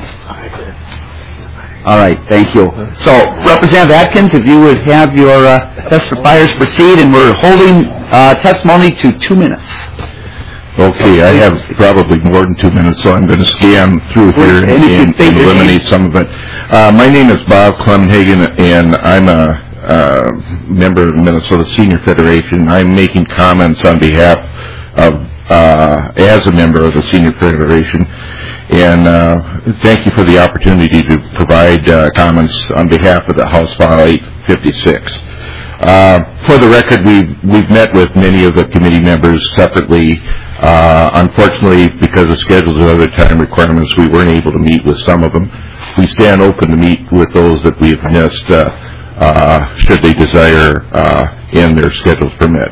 All right, thank you. So, Representative Atkins, if you would have your uh, testifiers proceed, and we're holding uh, testimony to two minutes. Okay, I have probably more than two minutes, so I'm going to scan through here and, and, and eliminate some of it. Uh, my name is Bob Clemenhagen, and I'm a uh, member of the Minnesota Senior Federation. I'm making comments on behalf of, uh, as a member of the Senior Federation, and uh, thank you for the opportunity to provide uh, comments on behalf of the House File eight fifty-six. Uh, for the record, we've, we've met with many of the committee members separately. Uh, unfortunately, because of schedules and other time requirements, we weren't able to meet with some of them. We stand open to meet with those that we've missed, uh, uh, should they desire, uh, and their schedules permit.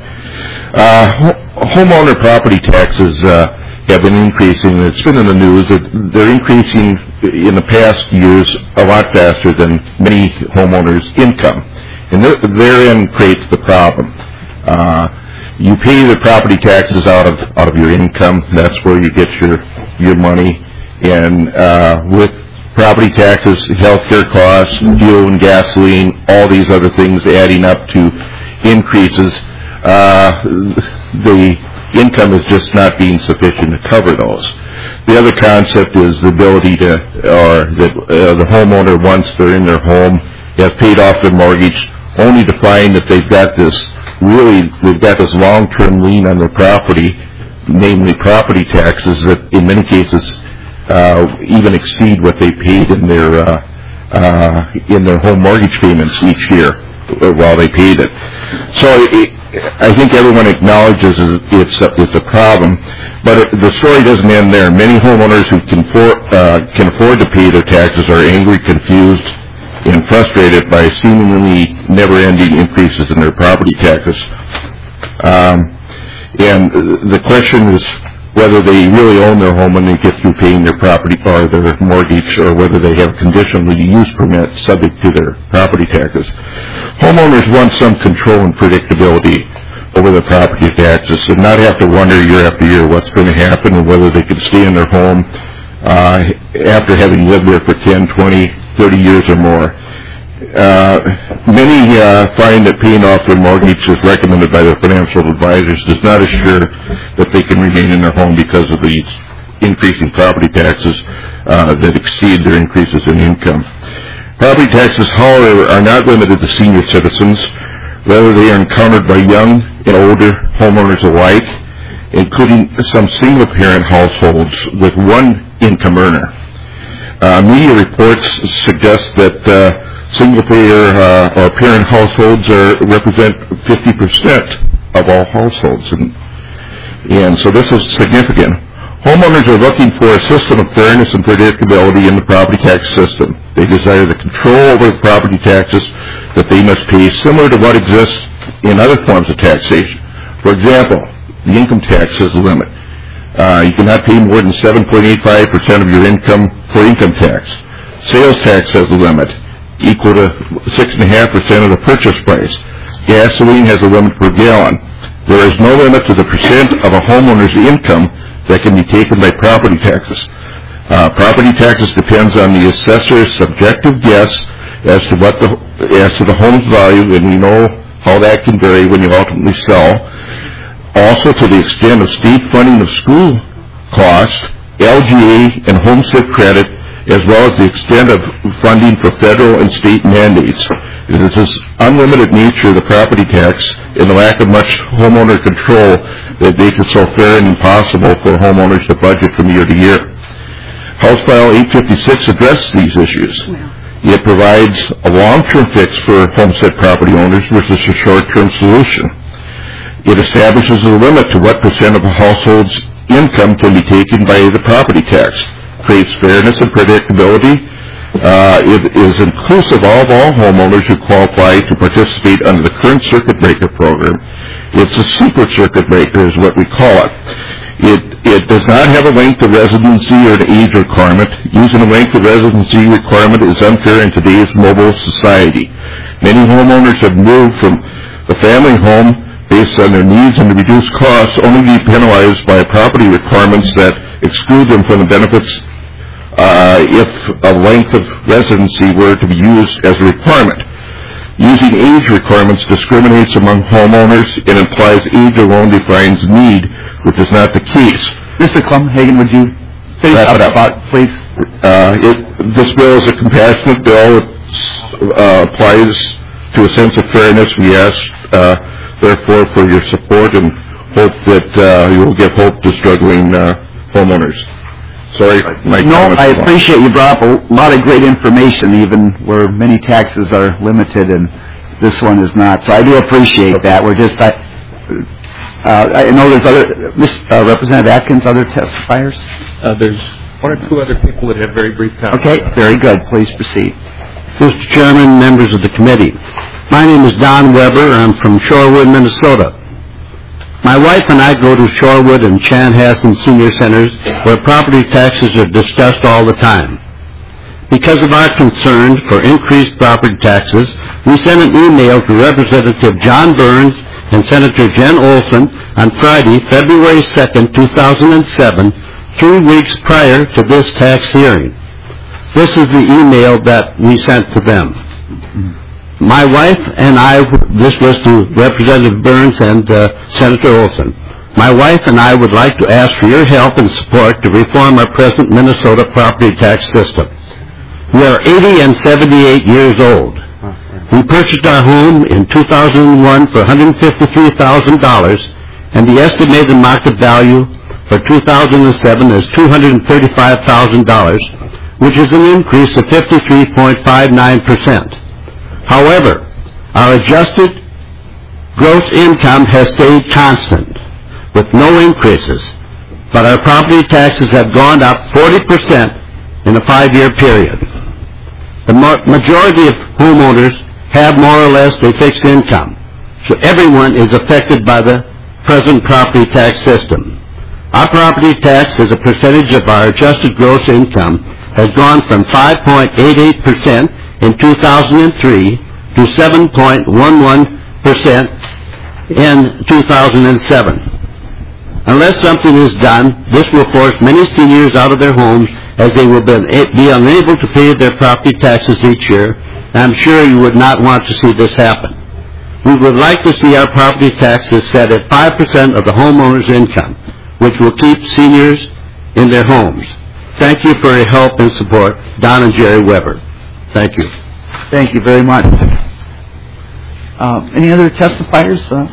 Uh, ho- homeowner property taxes, uh, have been increasing. It's been in the news that they're increasing in the past years a lot faster than many homeowners' income. And therein creates the problem. Uh, you pay the property taxes out of out of your income. That's where you get your your money. And uh, with property taxes, healthcare costs, fuel and gasoline, all these other things adding up to increases, uh, the income is just not being sufficient to cover those. The other concept is the ability to, or that uh, the homeowner, once they're in their home, has paid off their mortgage, only to find that they've got this really, they've got this long-term lien on their property, namely property taxes that in many cases uh, even exceed what they paid in their uh, uh, in their home mortgage payments each year while they paid it. So it, I think everyone acknowledges it's a, it's a problem, but it, the story doesn't end there. Many homeowners who can, for, uh, can afford to pay their taxes are angry, confused, and frustrated by seemingly never-ending increases in their property taxes. Um, and the question is, whether they really own their home when they get through paying their property or their mortgage, or whether they have conditional use permit subject to their property taxes. Homeowners want some control and predictability over their property taxes and not have to wonder year after year what's going to happen and whether they can stay in their home uh, after having lived there for ten, twenty, thirty years or more. Uh, many uh, find that paying off their mortgage as recommended by their financial advisors does not assure that they can remain in their home because of the increasing property taxes uh, that exceed their increases in income. Property taxes, however, are not limited to senior citizens. Rather, they are encountered by young and older homeowners alike, including some single-parent households with one income earner. Uh, media reports suggest that uh, single-payer uh, or parent households are, represent fifty percent of all households, and, and so this is significant. Homeowners are looking for a system of fairness and predictability in the property tax system. They desire the control over the property taxes that they must pay, similar to what exists in other forms of taxation. For example, the income tax has a limit. Uh, you cannot pay more than seven point eight five percent of your income for income tax. Sales tax has a limit, equal to six point five percent of the purchase price. Gasoline has a limit per gallon. There is no limit to the percent of a homeowner's income that can be taken by property taxes. Uh, property taxes depends on the assessor's subjective guess as to what the as to the home's value, and we know how that can vary when you ultimately sell. Also, to the extent of state funding of school costs, L G A and homestead credit, as well as the extent of funding for federal and state mandates. It is this unlimited nature of the property tax and the lack of much homeowner control that makes it so fair and impossible for homeowners to budget from year to year. House File eight fifty-six addresses these issues. It provides a long-term fix for homestead property owners versus a short-term solution. It establishes a limit to what percent of a household's income can be taken by the property tax, creates fairness and predictability. Uh, it is inclusive of all homeowners who qualify to participate under the current circuit breaker program. It's a super circuit breaker is what we call it. It it does not have a length of residency or an age requirement. Using a length of residency requirement is unfair in today's mobile society. Many homeowners have moved from the family home based on their needs and to reduce costs, only to be penalized by property requirements that exclude them from the benefits uh, if a length of residency were to be used as a requirement. Using age requirements discriminates among homeowners and implies age alone defines need, which is not the case. Mister Clumhagen, would you finish up, up. About, please? Uh, it, this bill is a compassionate bill. It uh, applies to a sense of fairness. We ask, uh, therefore, for your support and hope that uh, you will give hope to struggling uh, homeowners. Sorry, my No, I appreciate you brought up a lot of great information, even where many taxes are limited and this one is not. So I do appreciate that. We're just, I, uh, I know there's other, uh, Representative Atkins, other testifiers? Uh, there's one or two other people that have very brief comments. Okay, very good. Please proceed. Mister Chairman, members of the committee, my name is Don Weber. I'm from Shorewood, Minnesota. My wife and I go to Shorewood and Chanhassen senior centers where property taxes are discussed all the time. Because of our concern for increased property taxes, we sent an email to Representative John Burns and Senator Jen Olson on Friday, February second, two thousand seven, three weeks prior to this tax hearing. This is the email that we sent to them. My wife and I, this was to Representative Burns and uh, Senator Olson. My wife and I would like to ask for your help and support to reform our present Minnesota property tax system. We are eighty and seventy-eight years old. We purchased our home in two thousand one for one hundred fifty-three thousand dollars, and the estimated market value for two thousand seven is two hundred thirty-five thousand dollars, which is an increase of fifty-three point five nine percent. However, our adjusted gross income has stayed constant, with no increases, but our property taxes have gone up forty percent in a five-year period. The majority of homeowners have more or less a fixed income, so everyone is affected by the present property tax system. Our property tax as a percentage of our adjusted gross income has gone from five point eight eight percent in two thousand three to seven point one one percent in two thousand seven. Unless something is done, this will force many seniors out of their homes as they will be unable to pay their property taxes each year, and I'm sure you would not want to see this happen. We would like to see our property taxes set at five percent of the homeowner's income, which will keep seniors in their homes. Thank you for your help and support. Don and Jerry Weber. Thank you. Thank you very much. Uh, any other testifiers? Uh,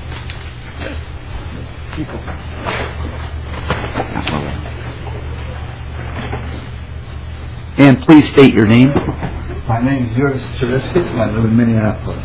and please state your name. My name is Yuris Cheriskis, and I live in Minneapolis.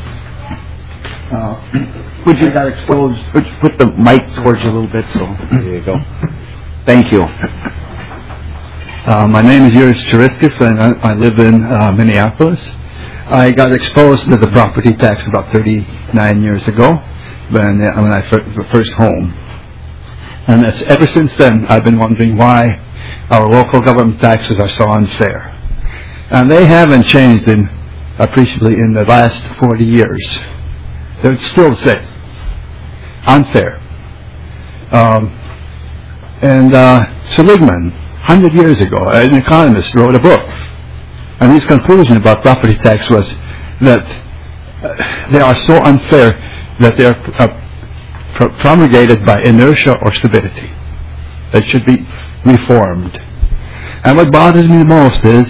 Uh, would you got exposed? Would you put the mic towards you a little bit? So there you go. Thank you. Uh, my name is Yuris Cheriskis, and I, I live in uh, Minneapolis. I got exposed to the property tax about thirty-nine years ago when, uh, when I first, first home. And it's, ever since then, I've been wondering why our local government taxes are so unfair. And they haven't changed in, appreciably in the last forty years. They're still the same. Unfair. Um, and uh, Seligman, one hundred years ago, an economist, wrote a book. And his conclusion about property tax was that uh, they are so unfair that they are uh, pr- promulgated by inertia or stupidity. They should be reformed. And what bothers me most is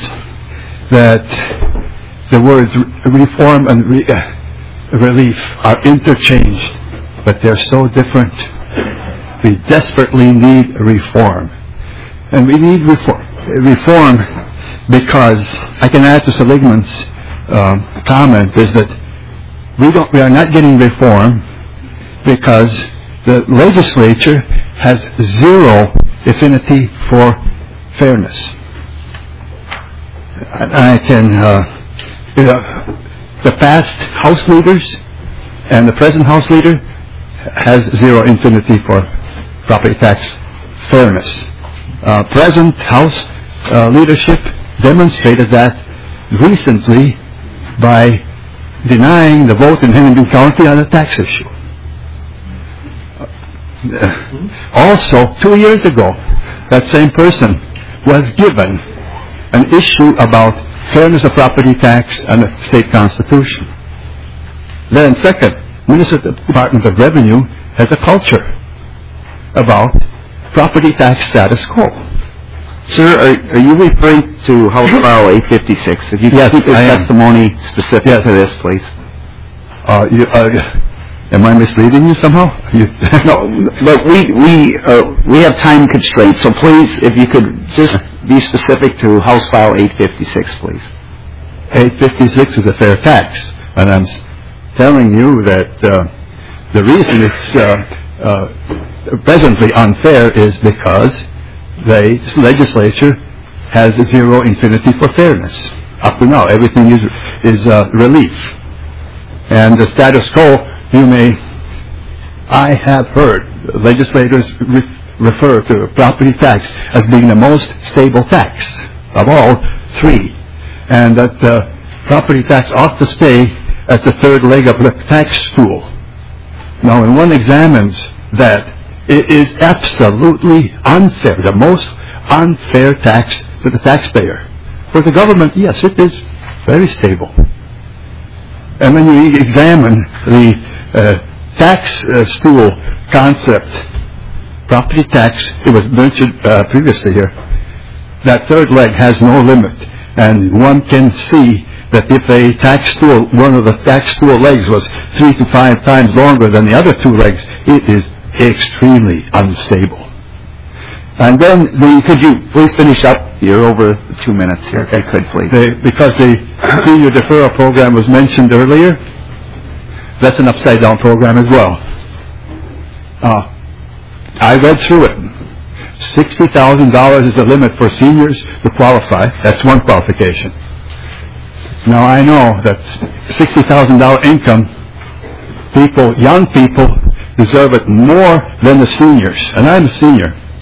that the words re- reform and re- uh, relief are interchanged, but they're so different. We desperately need reform. And we need reform, reform because I can add to Seligman's um, comment is that we don't, we are not getting reform because the legislature has zero affinity for fairness. I can, uh, you know, the past House leaders and the present House leader has zero affinity for property tax fairness. Uh, present House uh, leadership demonstrated that recently by denying the vote in Hennepin County on the tax issue. Uh, also, two years ago, that same person was given an issue about fairness of property tax and the state constitution. Then second, Minnesota Department of Revenue has a culture about property tax status quo. Sir, are, are you referring to House File eight fifty-six? If you could yes, keep your I testimony am. specific yes. to this, please. Uh, you, uh, am I misleading you somehow? You no, look, we we uh, we have time constraints, so please, if you could just be specific to House File eight fifty-six, please. eight fifty-six is a fair tax, and I'm telling you that uh, the reason it's uh, uh, presently unfair is because the legislature has zero affinity for fairness. Up to now, everything is is uh, relief. And the status quo, you may, I have heard legislators re- refer to property tax as being the most stable tax of all three, and that uh, property tax ought to stay as the third leg of the tax stool. Now, when one examines that, it is absolutely unfair, the most unfair tax to the taxpayer. For the government, yes, it is very stable. And when you examine the uh, tax uh, stool concept, property tax, it was mentioned uh, previously here, that third leg has no limit. And one can see that if a tax stool, one of the tax stool legs was three to five times longer than the other two legs, it is extremely unstable. And then the, could you please finish up? You're over two minutes here. If you could, please. The, because the senior deferral program was mentioned earlier, that's an upside down program as well. Uh, I read through it. Sixty thousand dollars is the limit for seniors to qualify. That's one qualification. Now I know that sixty thousand dollar income people, young people, deserve it more than the seniors. And I'm a senior.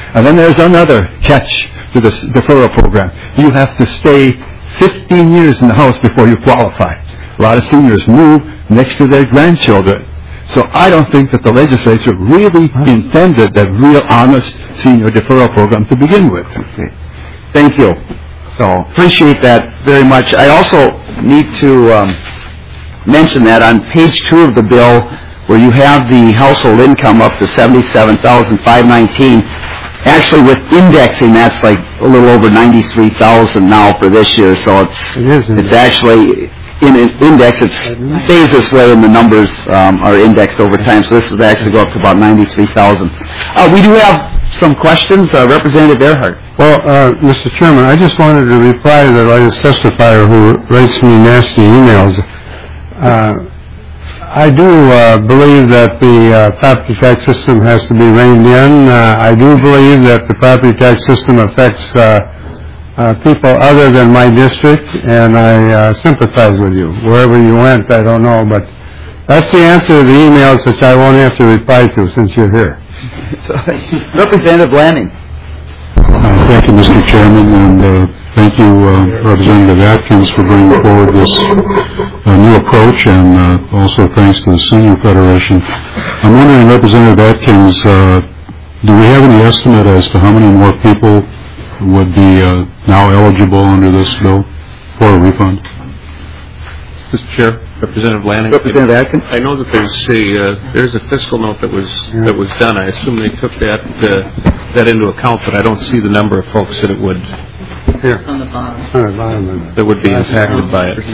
And then there's another catch to this deferral program. You have to stay fifteen years in the house before you qualify. A lot of seniors move next to their grandchildren. So I don't think that the legislature really intended that real honest senior deferral program to begin with. Okay. Thank you. So appreciate that very much. I also need to um, mention that on page two of the bill, where you have the household income up to seventy-seven thousand five hundred nineteen, actually with indexing, that's like a little over ninety-three thousand now for this year. So it's it is it's actually in an index. It stays this way, and the numbers um, are indexed over time. So this would actually go up to about ninety-three thousand. Uh, we do have some questions. Uh, Representative Earhart. Well, uh, Mister Chairman, I just wanted to reply to the latest testifier who writes me nasty emails. Uh, I do uh, believe that the uh, property tax system has to be reined in. Uh, I do believe that the property tax system affects uh, uh, people other than my district, and I uh, sympathize with you. Wherever you went, I don't know, but that's the answer to the emails, which I won't have to reply to since you're here. Representative Lanning. Uh, thank you, Mister Chairman, and uh, thank you, uh, Representative Atkins, for bringing forward this uh, new approach, and uh, also thanks to the Senior Federation. I'm wondering, Representative Atkins, uh, do we have any estimate as to how many more people would be uh, now eligible under this bill for a refund? Mister Chair, Representative Lanning. Representative Atkins. I know that there's a uh, there's a fiscal note that was that was done. I assume they took that uh, that into account, but I don't see the number of folks that it would Here. On the bottom. On the bottom. that would be impacted by it.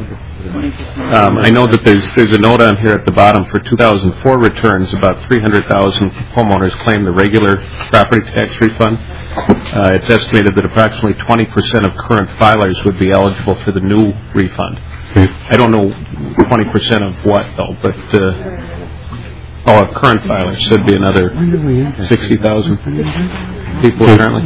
Um, I know that there's there's a note on here at the bottom for two thousand four returns. About three hundred thousand homeowners claim the regular property tax refund. Uh, it's estimated that approximately twenty percent of current filers would be eligible for the new refund. Okay. I don't know twenty percent of what, though, but uh, oh, current filers should be another sixty thousand people currently.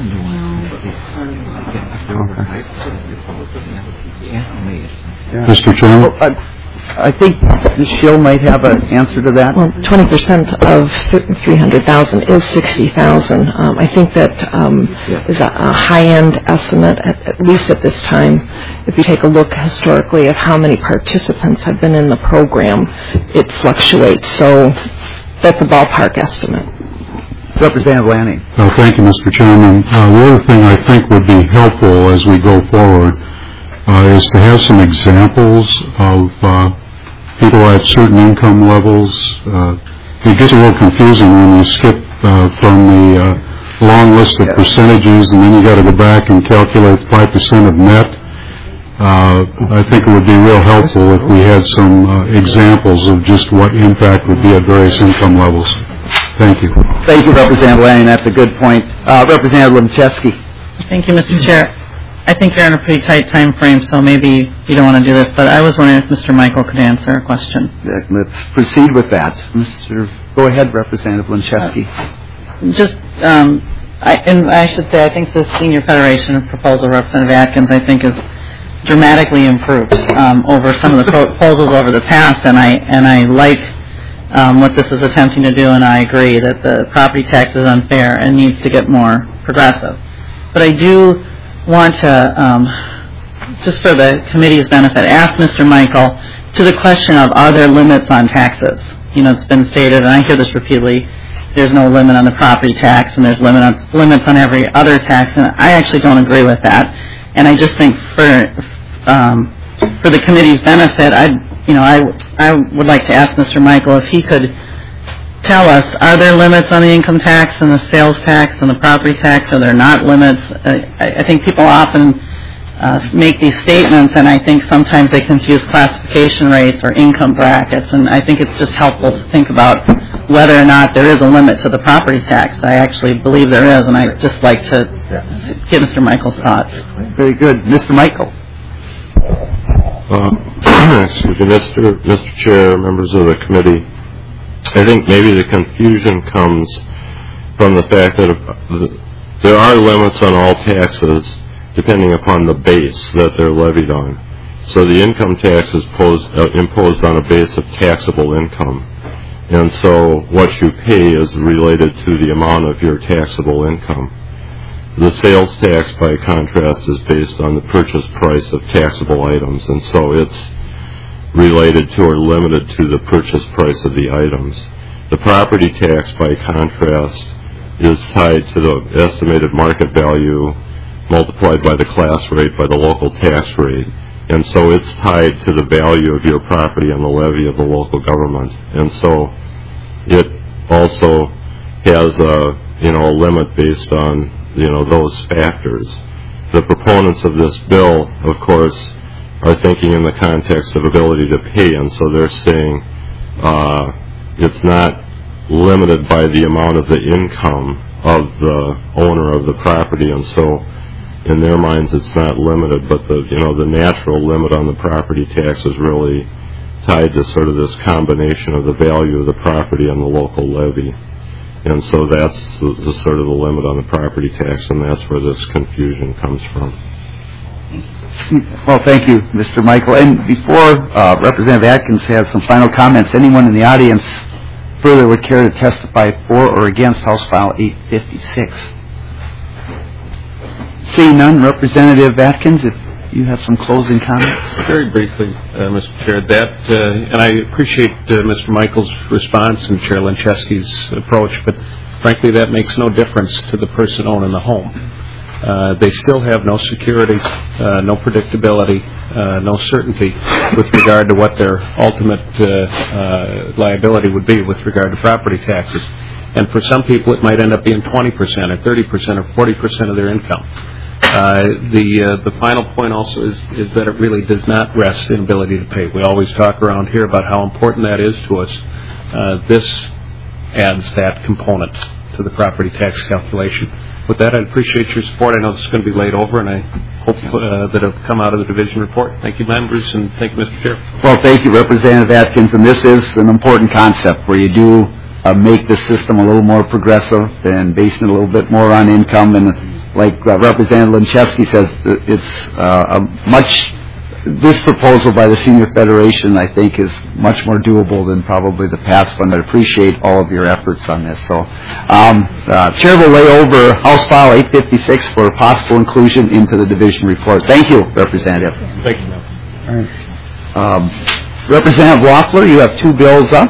Mister Chairman? Well, I, I think Miz Schill might have an answer to that. Well, twenty percent of three hundred thousand is sixty thousand. Um, I think that um, is a, a high-end estimate, at, at least at this time. If you take a look historically at how many participants have been in the program, it fluctuates. So that's a ballpark estimate. Representative Lanning. Uh, thank you, Mister Chairman. Uh, the other thing I think would be helpful as we go forward uh, is to have some examples of uh, people at certain income levels. Uh, it gets a little confusing when you skip uh, from the uh, long list of percentages, and then you got to go back and calculate five percent of net. Uh, I think it would be real helpful if we had some uh, examples of just what impact would be at various income levels. Thank you. Thank you, Representative Lanning. That's a good point. Uh, Representative Lemcheski. Thank you, Mister Chair. I think you're in a pretty tight time frame, so maybe you don't want to do this, but I was wondering if Mister Michael could answer a question. Yeah, let's proceed with that. Mister Go ahead, Representative Lemcheski. Uh, just, um, I, and I should say, I think the Senior Federation proposal, Representative Atkins, I think is dramatically improved um, over some of the proposals over the past, and I and I like um, what this is attempting to do, and I agree that the property tax is unfair and needs to get more progressive. But I do want to, um, just for the committee's benefit, ask Mister Michael to the question of are there limits on taxes? You know, it's been stated, and I hear this repeatedly, there's no limit on the property tax, and there's limit on, limits on every other tax, and I actually don't agree with that. And I just think for um, for the committee's benefit, I, you know, I, I would like to ask Mister Michael if he could tell us, are there limits on the income tax and the sales tax and the property tax? Are there not limits? I, I think people often uh, make these statements, and I think sometimes they confuse classification rates or income brackets, and I think it's just helpful to think about whether or not there is a limit to the property tax. I actually believe there is, and I'd just like to get Mister Michael's thoughts. Very good. Mister Michael. Uh, excuse me, Mister Mister Chair, members of the committee. I think maybe the confusion comes from the fact that uh, there are limits on all taxes depending upon the base that they're levied on. So the income tax is posed, uh, imposed on a base of taxable income. And so what you pay is related to the amount of your taxable income. The sales tax, by contrast, is based on the purchase price of taxable items, and so it's related to or limited to the purchase price of the items. The property tax, by contrast, is tied to the estimated market value multiplied by the class rate by the local tax rate. And so it's tied to the value of your property and the levy of the local government. And so it also has a, you know, a limit based on, you know, those factors. The proponents of this bill, of course, are thinking in the context of ability to pay, and so they're saying uh, it's not limited by the amount of the income of the owner of the property, and so in their minds it's not limited, but the, you know, the natural limit on the property tax is really tied to sort of this combination of the value of the property and the local levy. And so that's the, the sort of the limit on the property tax, and that's where this confusion comes from. Well, thank you, Mister Michael. And before uh, Representative Atkins has some final comments, anyone in the audience further would care to testify for or against House File eight fifty-six? Seeing none, Representative Atkins, if you have some closing comments. Very briefly, uh, Mister Chair, that, uh, and I appreciate uh, Mister Michael's response and Chair Lenczewski's approach, but frankly that makes no difference to the person owning the home. Uh, they still have no security, uh, no predictability, uh, no certainty with regard to what their ultimate uh, uh, liability would be with regard to property taxes. And for some people it might end up being twenty percent or thirty percent or forty percent of their income. Uh, the uh, the final point also is, is that it really does not rest in ability to pay. We always talk around here about how important that is to us. Uh, this adds that component to the property tax calculation. With that, I appreciate your support. I know this is going to be laid over, and I hope uh, that it'll come out of the division report. Thank you, members, and thank you, Mister Chair. Well, thank you, Representative Atkins. And this is an important concept where you do uh, make the system a little more progressive and basing it a little bit more on income. And like uh, Representative Lenczewski says, it's uh, a much... This proposal by the Senior Federation, I think, is much more doable than probably the past one. I appreciate all of your efforts on this. So, um, uh, Chair will lay over House File eight fifty-six for possible inclusion into the division report. Thank you, Representative. Thank you. All right. Um, Representative Loeffler, you have two bills up.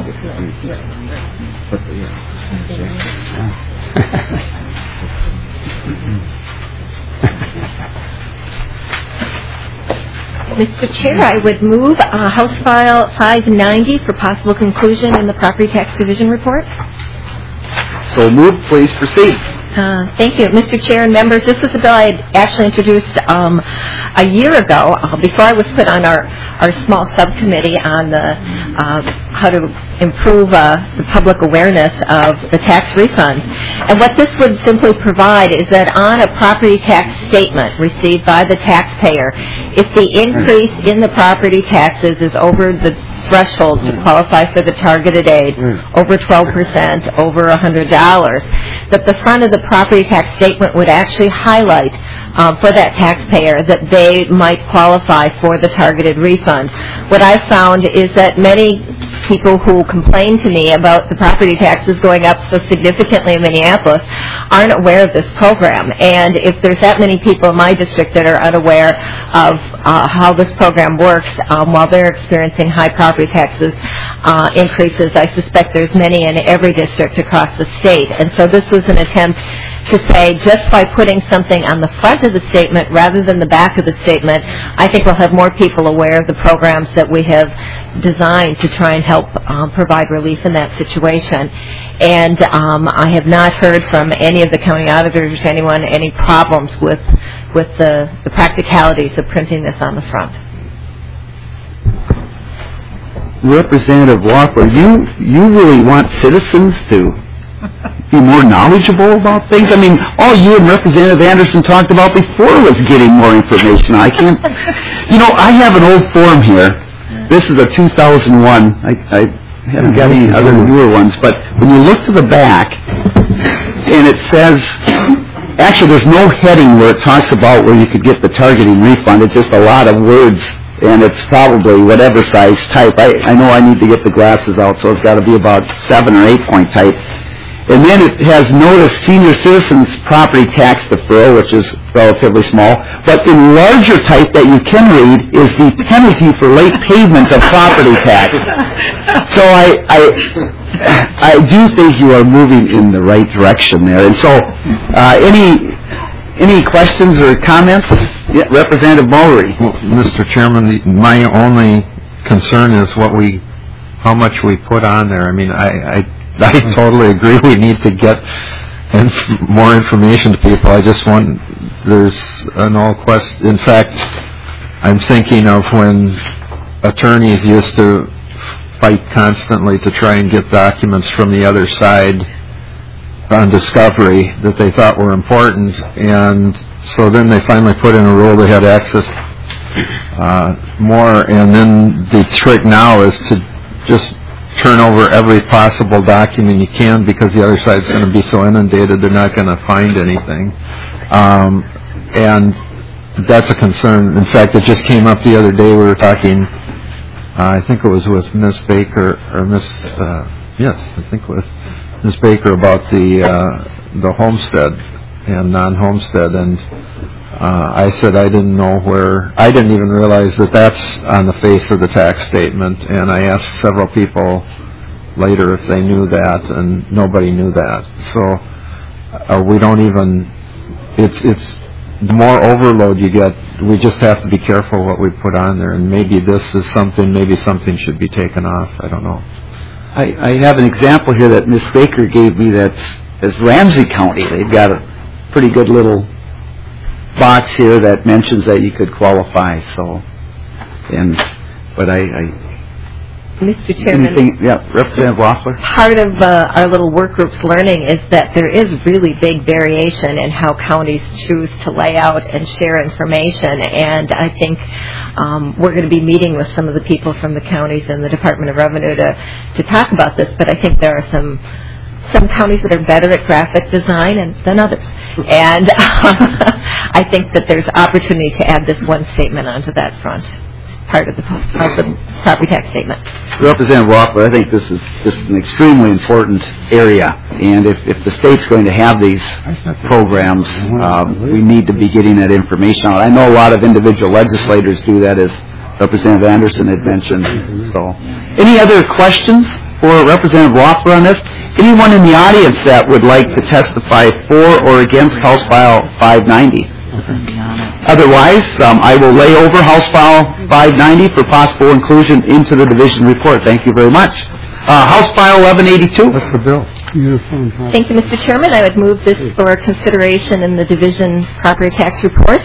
Mister Chair, I would move uh, House File five ninety for possible conclusion in the Property Tax Division report. So moved. Please proceed. Uh, thank you, Mister Chair and members. This is a bill I had actually introduced um, a year ago, uh, before I was put on our, our small subcommittee on the uh, how to improve uh, the public awareness of the tax refunds. And what this would simply provide is that on a property tax statement received by the taxpayer, if the increase in the property taxes is over the threshold to qualify for the targeted aid, over twelve percent, over one hundred dollars, that the front of the property tax statement would actually highlight um, for that taxpayer that they might qualify for the targeted refund. What I found is that many people who complain to me about the property taxes going up so significantly in Minneapolis aren't aware of this program. And if there's that many people in my district that are unaware of uh, how this program works um, while they're experiencing high property taxes uh, increases, I suspect there's many in every district across the state. And so this was an attempt to say, just by putting something on the front of the statement rather than the back of the statement, I think we'll have more people aware of the programs that we have designed to try and help um, provide relief in that situation. And um, I have not heard from any of the county auditors or anyone any problems with with the, the practicalities of printing this on the front. Representative Loeffler, you you really want citizens to be more knowledgeable about things? I mean, all you and Representative Anderson talked about before was getting more information. I can't, you know, I have an old form here. This is a two thousand one. I, I haven't got any other newer ones, but when you look to the back, and it says, actually there's no heading where it talks about where you could get the targeting refund. It's just a lot of words and it's probably whatever size type. I, I know I need to get the glasses out, so it's got to be about seven or eight point type. And then it has notice senior citizens property tax deferral, which is relatively small. But in larger type that you can read is the penalty for late payment of property tax. So I, I, I do think you are moving in the right direction there. And so, uh, any any questions or comments, yeah, Representative Mullery? Well, Mister Chairman, the, my only concern is what we, how much we put on there. I mean, I. I I totally agree. We need to get inf- more information to people. I just want, there's an all quest. In fact, I'm thinking of when attorneys used to fight constantly to try and get documents from the other side on discovery that they thought were important, and so then they finally put in a rule they had access uh, more, and then the trick now is to just turn over every possible document you can, because the other side's going to be so inundated they're not going to find anything. Um, and that's a concern. In fact, it just came up the other day. We were talking, uh, I think it was with Miz Baker, or Miss, uh, yes, I think with Miz Baker about the uh, the homestead and non-homestead, and uh, I said I didn't know where, I didn't even realize that that's on the face of the tax statement, and I asked several people later if they knew that, and nobody knew that. So uh, we don't even, it's, it's, the more overload you get, we just have to be careful what we put on there, and maybe this is something, maybe something should be taken off, I don't know. I, I have an example here that Miss Baker gave me that's, that's Ramsey County. They've got a pretty good little box here that mentions that you could qualify. So, and but I, I Mister Chairman, anything, yeah, Representative Loeffler. Part of uh, our little work group's learning is that there is really big variation in how counties choose to lay out and share information, and I think um, we're going to be meeting with some of the people from the counties and the Department of Revenue to to talk about this. But I think there are some. Some counties that are better at graphic design and, than others. And I think that there's opportunity to add this one statement onto that front, part of the, of the property tax statement. Representative Loeffler, I think this is, this is an extremely important area. And if, if the state's going to have these programs, um, we need to be getting that information out. I know a lot of individual legislators do that, as Representative Anderson had mentioned. So, any other questions for Representative Loeffler on this? Anyone in the audience that would like to testify for or against House File five ninety? Otherwise, um, I will lay over House File five ninety for possible inclusion into the division report. Thank you very much. Uh, House File eleven eighty-two. That's the bill. Thank you, Mister Chairman. I would move this for consideration in the division property tax report.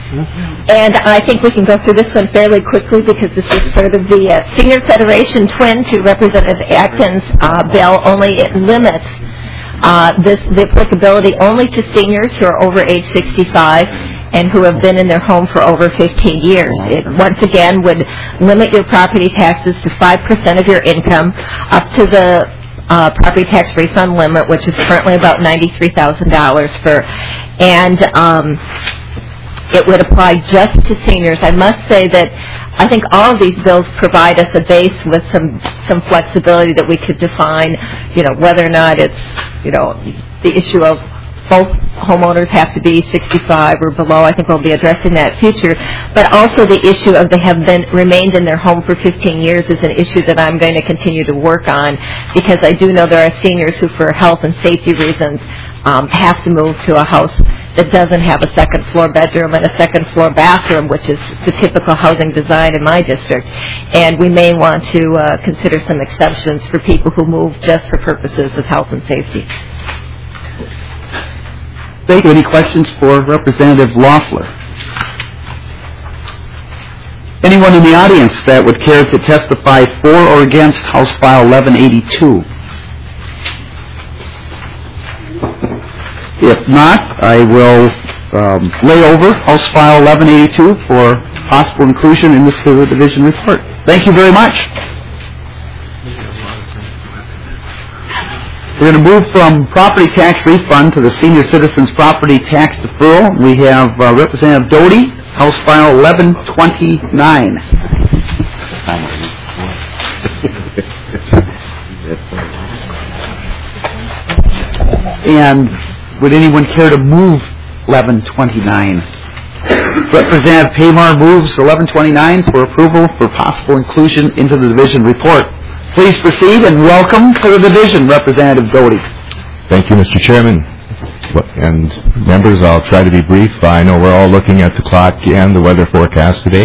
And I think we can go through this one fairly quickly because this is sort of the uh, Senior Federation twin to Representative Atkins' uh, bill. Only it limits uh, this the applicability only to seniors who are over age sixty-five and who have been in their home for over fifteen years. It once again would limit your property taxes to five percent of your income, up to the uh, property tax refund limit, which is currently about ninety-three thousand dollars for, and um, it would apply just to seniors. I must say that I think all of these bills provide us a base with some some flexibility that we could define, you know, whether or not it's, you know, the issue of both homeowners have to be sixty-five or below. I think we'll be addressing that future. But also the issue of they have been remained in their home for fifteen years is an issue that I'm going to continue to work on, because I do know there are seniors who, for health and safety reasons, um, have to move to a house that doesn't have a second floor bedroom and a second floor bathroom, which is the typical housing design in my district. And we may want to uh, consider some exceptions for people who move just for purposes of health and safety. Thank you. Any questions for Representative Loeffler? Anyone in the audience that would care to testify for or against House File eleven eighty-two? If not, I will um, lay over House File eleven eighty-two for possible inclusion in this division report. Thank you very much. We're going to move from property tax refund to the senior citizens property tax deferral. We have uh, Representative Doty, House File eleven twenty-nine. And would anyone care to move eleven twenty-nine? Representative Paymar moves eleven twenty-nine for approval for possible inclusion into the division report. Please proceed and welcome to the division, Representative Doty. Thank you, Mister Chairman. And members, I'll try to be brief. I know we're all looking at the clock and the weather forecast today.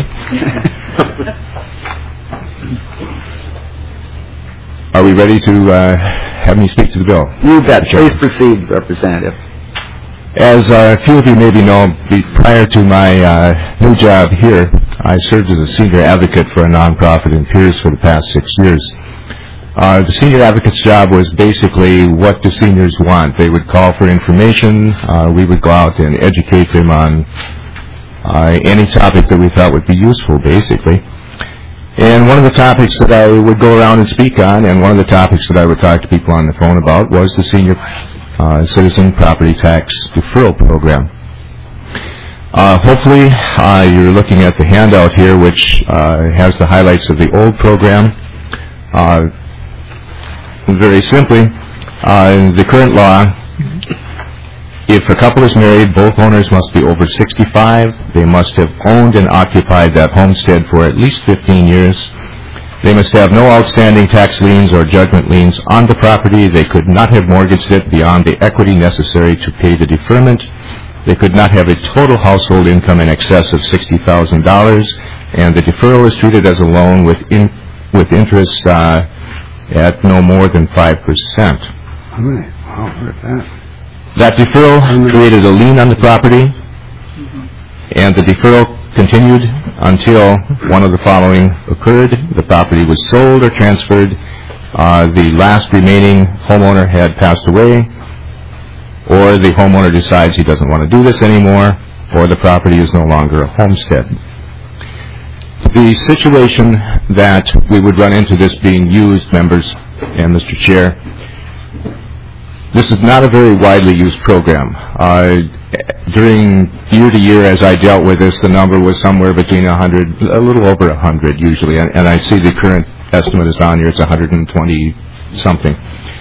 Are we ready to uh, have me speak to the bill? You bet. Please proceed, Representative. As uh, a few of you maybe know, be, prior to my uh, new job here, I served as a senior advocate for a nonprofit in Pierce for the past six years. Uh, the senior advocate's job was basically, what do seniors want? They would call for information. Uh, we would go out and educate them on uh, any topic that we thought would be useful, basically. And one of the topics that I would go around and speak on, and one of the topics that I would talk to people on the phone about, was the senior uh, citizen property tax deferral program. Uh, hopefully, uh, you're looking at the handout here, which uh, has the highlights of the old program. Uh, Very simply, uh, the current law, if a couple is married, both owners must be over sixty-five. They must have owned and occupied that homestead for at least fifteen years. They must have no outstanding tax liens or judgment liens on the property. They could not have mortgaged it beyond the equity necessary to pay the deferment. They could not have a total household income in excess of sixty thousand dollars, and the deferral is treated as a loan with in, with interest uh, at no more than five percent. All right. Wow, look at that. That deferral created a lien on the property, and the deferral continued until one of the following occurred. The property was sold or transferred. Uh, the last remaining homeowner had passed away, or the homeowner decides he doesn't want to do this anymore, or the property is no longer a homestead. The situation that we would run into this being used, members and Mister Chair, this is not a very widely used program. Uh, during year to year, as I dealt with this, the number was somewhere between one hundred, a little over one hundred usually, and, and I see the current estimate is on here, it's one hundred twenty something.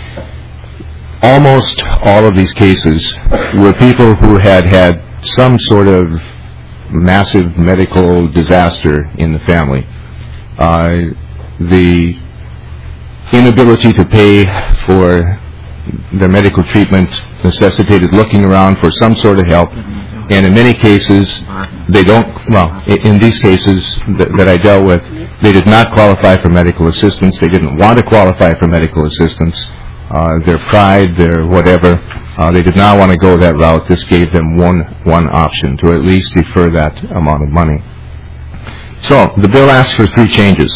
Almost all of these cases were people who had had some sort of massive medical disaster in the family. Uh, the inability to pay for their medical treatment necessitated looking around for some sort of help, and in many cases, they don't, well, in these cases that, that I dealt with, they did not qualify for medical assistance. They didn't want to qualify for medical assistance. Uh, their pride, their whatever, uh, they did not want to go that route. This gave them one one option, to at least defer that amount of money. So, the bill asks for three changes.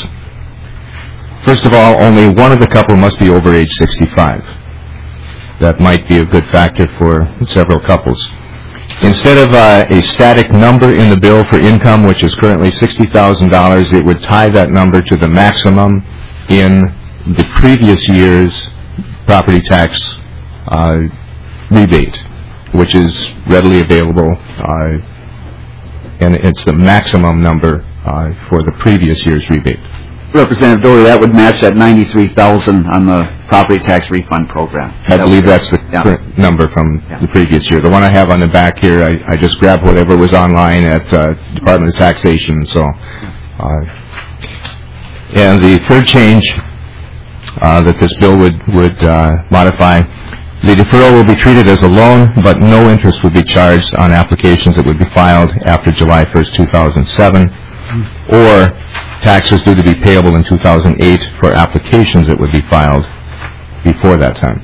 First of all, only one of the couple must be over age sixty-five. That might be a good factor for several couples. Instead of uh, a static number in the bill for income, which is currently sixty thousand dollars, it would tie that number to the maximum in the previous year's property tax uh, rebate, which is readily available, uh, and it's the maximum number uh, for the previous year's rebate. Representative Doty, that would match that ninety-three thousand on the property tax refund program. I believe that's the yeah. current number from yeah. the previous year. The one I have on the back here, I, I just grabbed whatever was online at uh, Department of Taxation. So, uh, and the third change uh, that this bill would would uh, modify, the deferral will be treated as a loan, but no interest would be charged on applications that would be filed after July first, two thousand seven, or taxes due to be payable in two thousand eight for applications that would be filed before that time.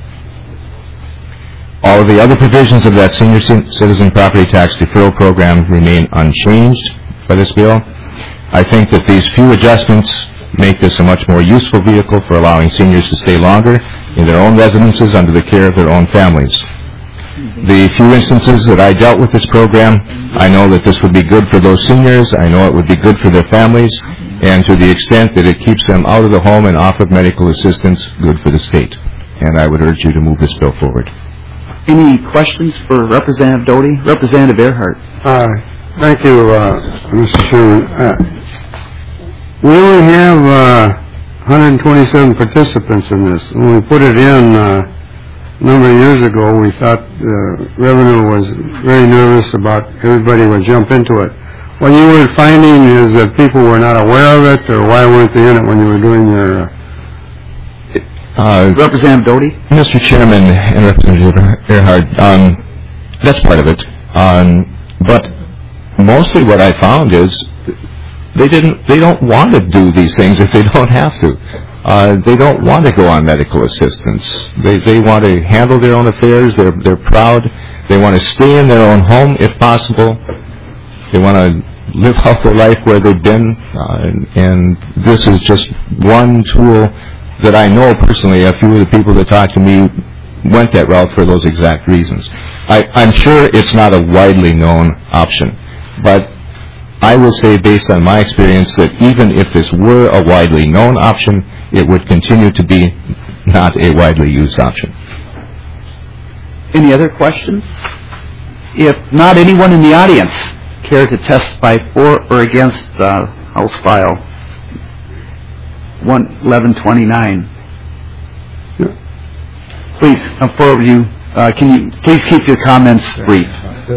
All of the other provisions of that senior citizen property tax deferral program remain unchanged by this bill. I think that these few adjustments make this a much more useful vehicle for allowing seniors to stay longer in their own residences under the care of their own families. The few instances that I dealt with this program, I know that this would be good for those seniors. I know it would be good for their families, and to the extent that it keeps them out of the home and off of medical assistance, good for the state. and I would urge you to move this bill forward. Any questions for Representative Doty? Representative Earhart. Uh, thank you, uh, Mister Chairman. Uh, we only have uh, one hundred twenty-seven participants in this. When we put it in uh, a number of years ago, we thought uh, revenue was very nervous about everybody would jump into it. What you were finding is that people were not aware of it, or why weren't they in it when you were doing your... Uh, Uh, Representative Doty? Mister Chairman and Representative Earhart, um, that's part of it. Um, but mostly what I found is they didn't. They don't want to do these things if they don't have to. Uh, they don't want to go on medical assistance. They they want to handle their own affairs. They're they're proud. They want to stay in their own home if possible. They want to live out their life where they've been, uh, and, and this is just one tool that I know personally. A few of the people that talked to me went that route for those exact reasons. I, I'm sure it's not a widely known option, but I will say, based on my experience, that even if this were a widely known option, it would continue to be not a widely used option. Any other questions? If not, anyone in the audience care to testify for or against uh, House File one eleven twenty-nine? Please come forward. You uh, can you please keep your comments brief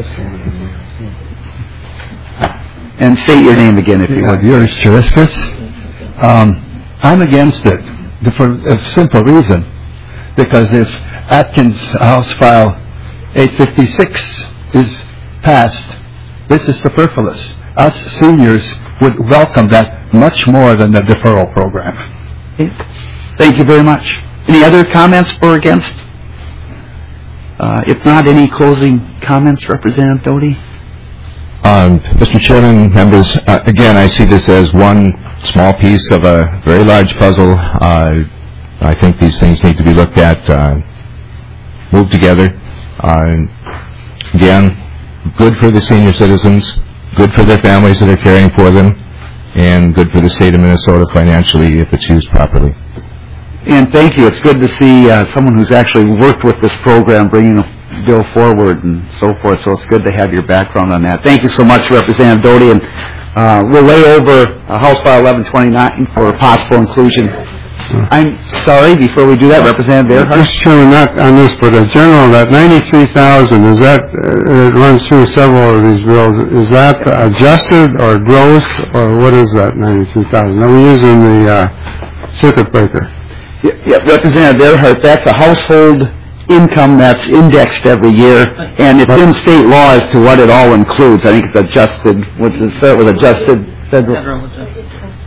and state your name again, if you would. Yours, Juriscus. Um, I'm against it for a simple reason, because if Atkins House File eight fifty-six is passed, this is superfluous. Us seniors would welcome that much more than the deferral program. Okay. Thank you very much. Any other comments for or against? Uh, if not, any closing comments, Representative Doty? Um, Mister Chairman, members, uh, again, I see this as one small piece of a very large puzzle. Uh, I think these things need to be looked at, uh, moved together. Uh, again, good for the senior citizens, good for their families that are caring for them, and good for the state of Minnesota financially if it's used properly. And thank you. It's good to see uh, someone who's actually worked with this program bringing a bill forward and so forth, so it's good to have your background on that. Thank you so much, Representative Doty. And uh, we'll lay over uh, House File eleven twenty-nine for possible inclusion. I'm sorry, before we do that, Representative Earhart? Mister Chairman, not on this, but in general, that ninety-three thousand, is that, uh, it runs through several of these bills, is that adjusted or gross, or what is that ninety-three thousand? Are we using the uh, circuit breaker? Yeah, yeah, Representative Earhart, that's a household income that's indexed every year, and it's in state law as to what it all includes. I think it's adjusted, what does it start with, adjusted federal? Federal adjusted.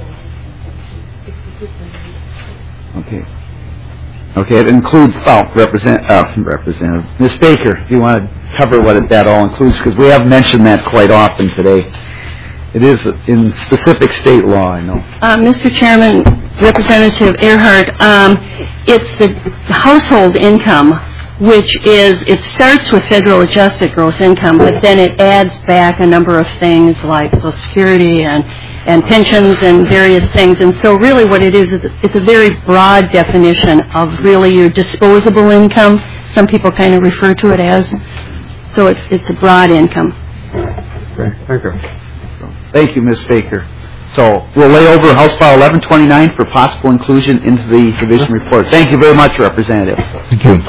Okay. Okay, it includes, oh, represent, uh, Representative, Miz Baker, if you want to cover what it, that all includes, because we have mentioned that quite often today. It is in specific state law, I know. Uh, Mister Chairman, Representative Earhart, um, it's the household income, which is, it starts with federal adjusted gross income, but then it adds back a number of things like Social Security and, and pensions and various things. And so really what it is, is it's a very broad definition of really your disposable income. Some people kind of refer to it as. So it's, it's a broad income. Okay, thank you. Thank you, Miz Baker. So we'll lay over House File eleven twenty-nine for possible inclusion into the division report. Thank you very much, Representative. Thank you.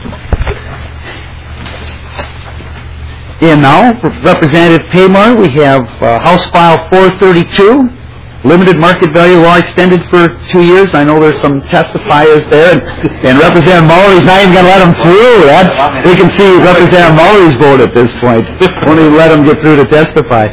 And now, for Representative Paymar, we have uh, House File four thirty-two, limited market value law extended for two years. I know there's some testifiers there, and, and Representative Mullery's not even going to let them through. That's, we can see Representative Mullery's vote at this point. Won't even let them get through to testify.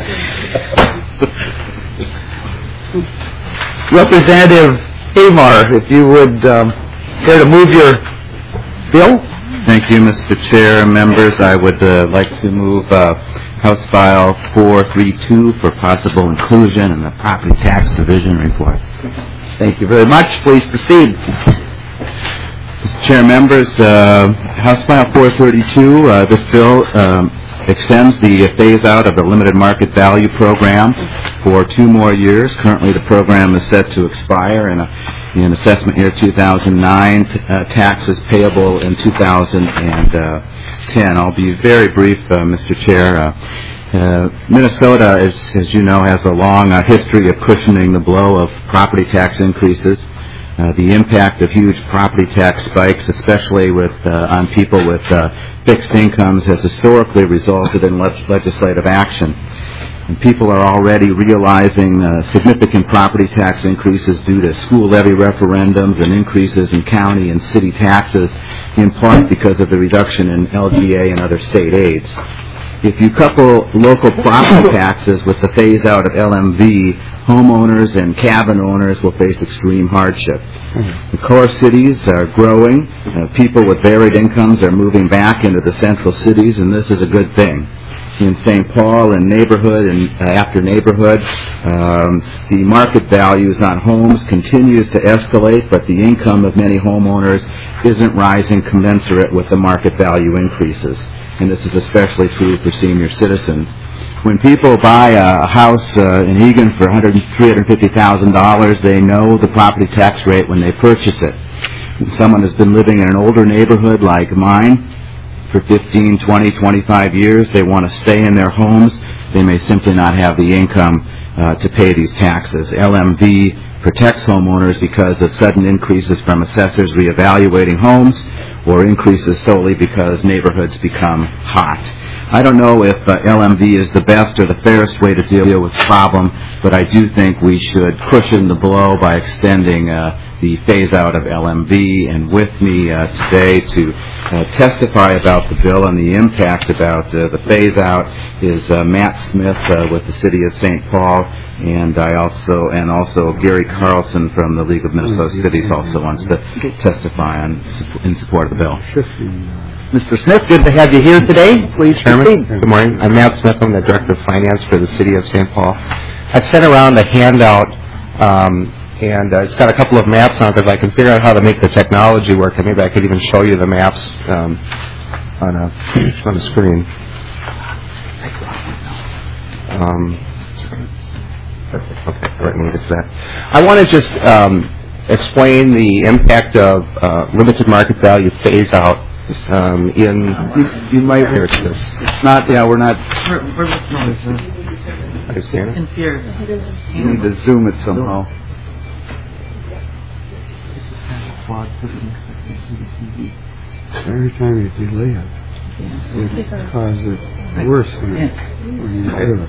Representative Paymar, if you would um, care to move your bill. Thank you, Mister Chair. Members, I would uh, like to move uh, House File four thirty-two for possible inclusion in the Property Tax Division report. Thank you very much. Please proceed. Mister Chair, members, uh, House File four thirty-two, uh, this bill um, extends the phase-out of the limited market value program for two more years. Currently, the program is set to expire in, a, in assessment year two thousand nine, uh, taxes payable in two thousand ten. I'll be very brief, uh, Mister Chair. Uh, Uh, Minnesota, as, as you know, has a long uh, history of cushioning the blow of property tax increases. Uh, the impact of huge property tax spikes, especially with uh, on people with uh, fixed incomes, has historically resulted in leg- legislative action. And people are already realizing uh, significant property tax increases due to school levy referendums and increases in county and city taxes, in part because of the reduction in L G A and other state aids. If you couple local property taxes with the phase-out of L M V, homeowners and cabin owners will face extreme hardship. The core cities are growing. Uh, people with varied incomes are moving back into the central cities, and this is a good thing. In Saint Paul and neighborhood and uh, after neighborhood, um, the market values on homes continues to escalate, but the income of many homeowners isn't rising commensurate with the market value increases. And this is especially true for senior citizens. When people buy a house uh, in Eagan for one hundred thousand dollars, three hundred fifty thousand dollars, they know the property tax rate when they purchase it. When someone has been living in an older neighborhood like mine for fifteen, twenty, twenty-five years, they want to stay in their homes. They may simply not have the income uh, to pay these taxes. L M V protects homeowners because of sudden increases from assessors reevaluating homes, or increases solely because neighborhoods become hot. I don't know if uh, L M V is the best or the fairest way to deal with the problem, but I do think we should cushion the blow by extending uh, the phase-out of L M V. And with me uh, today to uh, testify about the bill and the impact about uh, the phase-out is uh, Matt Smith uh, with the City of Saint Paul, and I also and also Gary Carlson from the League of Minnesota Cities also wants to testify on in support of the bill. Mister Smith, good to have you here today. Please Chairman, proceed. good morning. I'm Matt Smith. I'm the Director of Finance for the City of Saint Paul. I've sent around a handout, um, and uh, it's got a couple of maps on it. If I can figure out how to make the technology work, and maybe I could even show you the maps um, on a on a screen. Um, okay, right, let me get to that. I want to just um, explain the impact of uh, limited market value phase out. Um, in you, you might here it is. It's not. Yeah, we're not. We're, we're I understand it. You need to zoom it somehow. Every time you delay it, it causes it worse when, when you do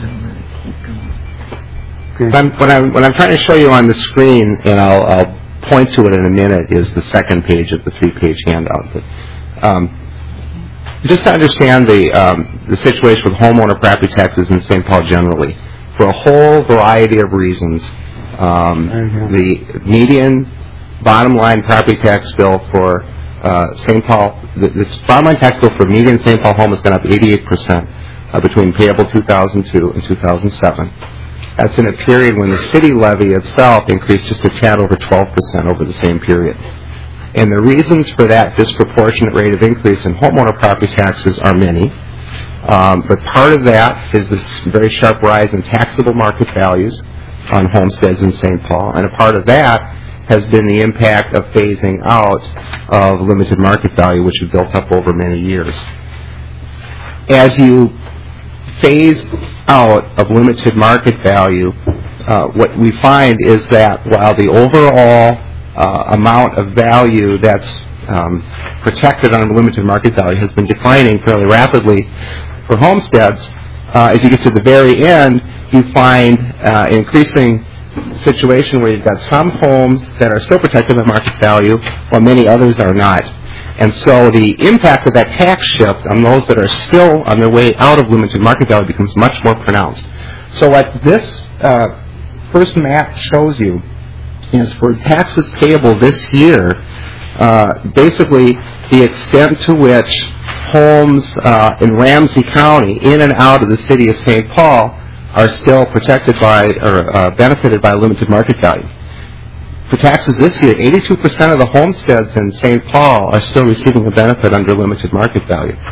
it. Okay. What, I'm, what, I'm, what I'm trying to show you on the screen, and I'll, I'll point to it in a minute, is the second page of the three-page handout. But, um, just to understand the um, the situation with homeowner property taxes in Saint Paul generally, for a whole variety of reasons, um, the median bottom line property tax bill for uh, Saint Paul, the, the bottom line tax bill for median Saint Paul home has gone up eighty-eight percent uh, between payable two thousand two and two thousand seven. That's in a period when the city levy itself increased just a tad over twelve percent over the same period. And the reasons for that disproportionate rate of increase in homeowner property taxes are many. Um, but part of that is this very sharp rise in taxable market values on homesteads in Saint Paul. And a part of that has been the impact of phasing out of limited market value, which has built up over many years. As you phase out of limited market value, uh, what we find is that while the overall uh, amount of value that's um, protected under limited market value has been declining fairly rapidly for homesteads, uh, as you get to the very end, you find uh, an increasing situation where you've got some homes that are still protected by market value while many others are not. And so the impact of that tax shift on those that are still on their way out of limited market value becomes much more pronounced. So what this uh, first map shows you is for taxes payable this year, uh, basically the extent to which homes uh, in Ramsey County, in and out of the city of Saint Paul, are still protected by or uh, benefited by limited market value. For taxes this year, eighty-two percent of the homesteads in Saint Paul are still receiving a benefit under limited market value.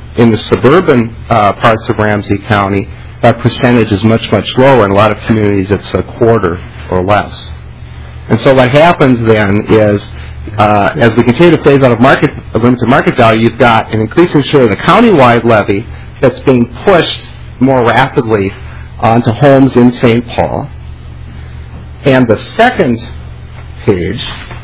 In the suburban uh, parts of Ramsey County, that percentage is much, much lower. In a lot of communities, it's a quarter or less. And so what happens then is, uh, as we continue to phase out of market, of limited market value, you've got an increasing share of the countywide levy that's being pushed more rapidly onto homes in Saint Paul. And the second page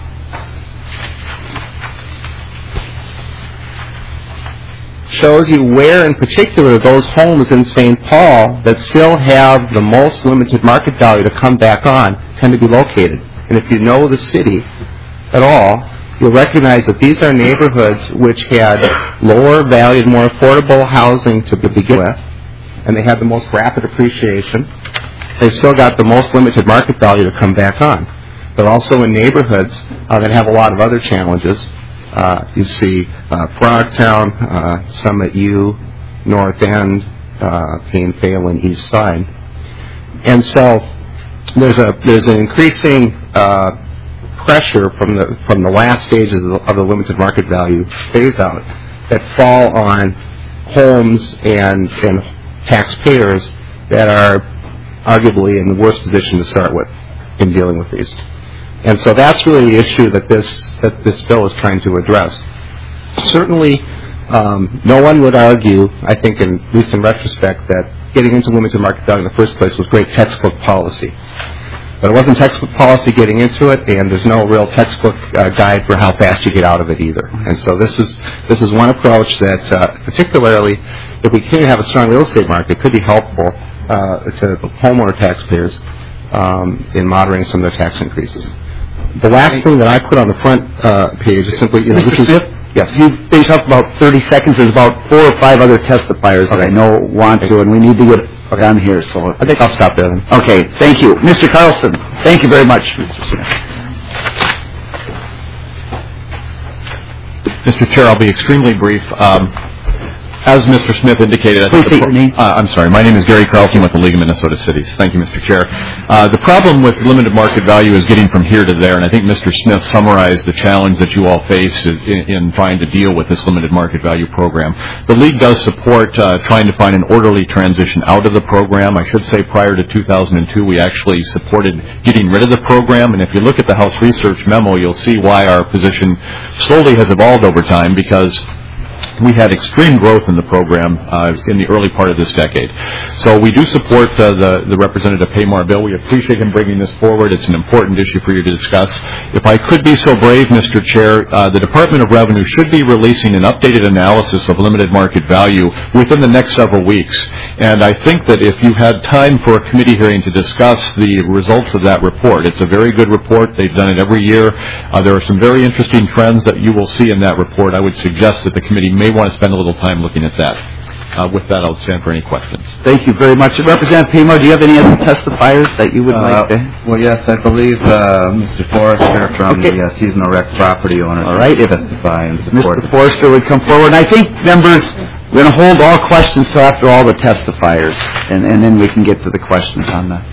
shows you where, in particular, those homes in Saint Paul that still have the most limited market value to come back on tend to be located. And if you know the city at all, you'll recognize that these are neighborhoods which had lower valued, more affordable housing to begin with, and they had the most rapid appreciation. They've still got the most limited market value to come back on. They're also in neighborhoods uh, that have a lot of other challenges. Uh, you see uh, Frogtown, uh, Summit U, North End, uh, Payne Phelan, East Side. And so there's a there's an increasing uh, pressure from the from the last stages of the, of the limited market value phase out that fall on homes and and taxpayers that are arguably in the worst position to start with in dealing with these. And so that's really the issue that this that this bill is trying to address. Certainly, um, no one would argue, I think, in, at least in retrospect, that getting into limited market value in the first place was great textbook policy. But it wasn't textbook policy getting into it, and there's no real textbook uh, guide for how fast you get out of it either. And so this is this is one approach that, uh, particularly, if we continue to have a strong real estate market, could be helpful uh, to homeowner taxpayers um, in moderating some of their tax increases. The last thing that I put on the front uh, page is simply, you know, Mister this Smith, is... Yes. You finished up about thirty seconds. There's about four or five other testifiers that I know want to, and we need to get on here. So I think I'll stop there then. Okay, thank you. Mister Carlson, thank you very much, Mister Smith. Mister Chair, I'll be extremely brief. Um, As Mister Smith indicated, I Please think state your name. Uh, I'm sorry. My name is Gary Carlson with the League of Minnesota Cities. Thank you, Mister Chair. Uh, the problem with limited market value is getting from here to there, and I think Mister Smith summarized the challenge that you all face in, in trying to deal with this limited market value program. The League does support uh, trying to find an orderly transition out of the program. I should say prior to two thousand two, we actually supported getting rid of the program, and if you look at the House Research memo, you'll see why our position slowly has evolved over time, because we had extreme growth in the program uh, in the early part of this decade. So we do support uh, the, the Representative Haymar bill. We appreciate him bringing this forward. It's an important issue for you to discuss. If I could be so brave, Mister Chair, uh, the Department of Revenue should be releasing an updated analysis of limited market value within the next several weeks. And I think that if you had time for a committee hearing to discuss the results of that report, it's a very good report. They've done it every year. Uh, there are some very interesting trends that you will see in that report. I would suggest that the committee may want to spend a little time looking at that. Uh, with that, I'll stand for any questions. Thank you very much. Representative Haymar, do you have any other testifiers that you would Uh, like to? Well, yes, I believe uh, Mister Forrester from Okay. the uh, Seasonal Rec Property Owners All right, if testify in support. Mister Forrester would come forward. And I think, members, we're going to hold all questions till after all the testifiers, and, and then we can get to the questions on that.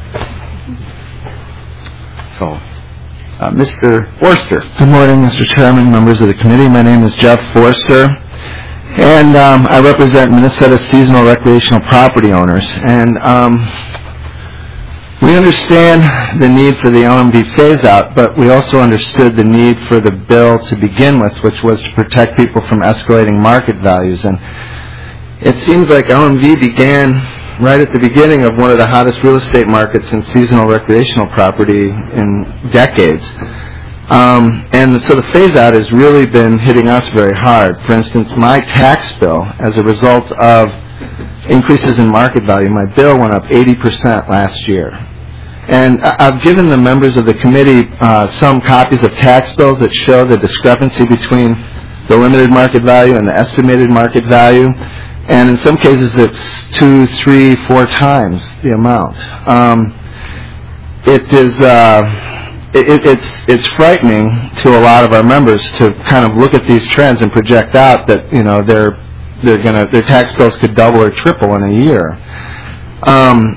So, uh, Mister Forrester. Good morning, Mister Chairman, members of the committee. My name is Jeff Forrester, and um, I represent Minnesota Seasonal Recreational Property Owners. And um, we understand the need for the L M V phase-out, but we also understood the need for the bill to begin with, which was to protect people from escalating market values. And it seems like L M V began right at the beginning of one of the hottest real estate markets in seasonal recreational property in decades. Um, and so the phase-out has really been hitting us very hard. For instance, my tax bill, as a result of increases in market value, my bill went up eighty percent last year. And I've given the members of the committee uh, some copies of tax bills that show the discrepancy between the limited market value and the estimated market value. And in some cases, it's two, three, four times the amount. Um, it is uh, it, it, it's it's frightening to a lot of our members to kind of look at these trends and project out that you know they're they're gonna their tax bills could double or triple in a year. Um,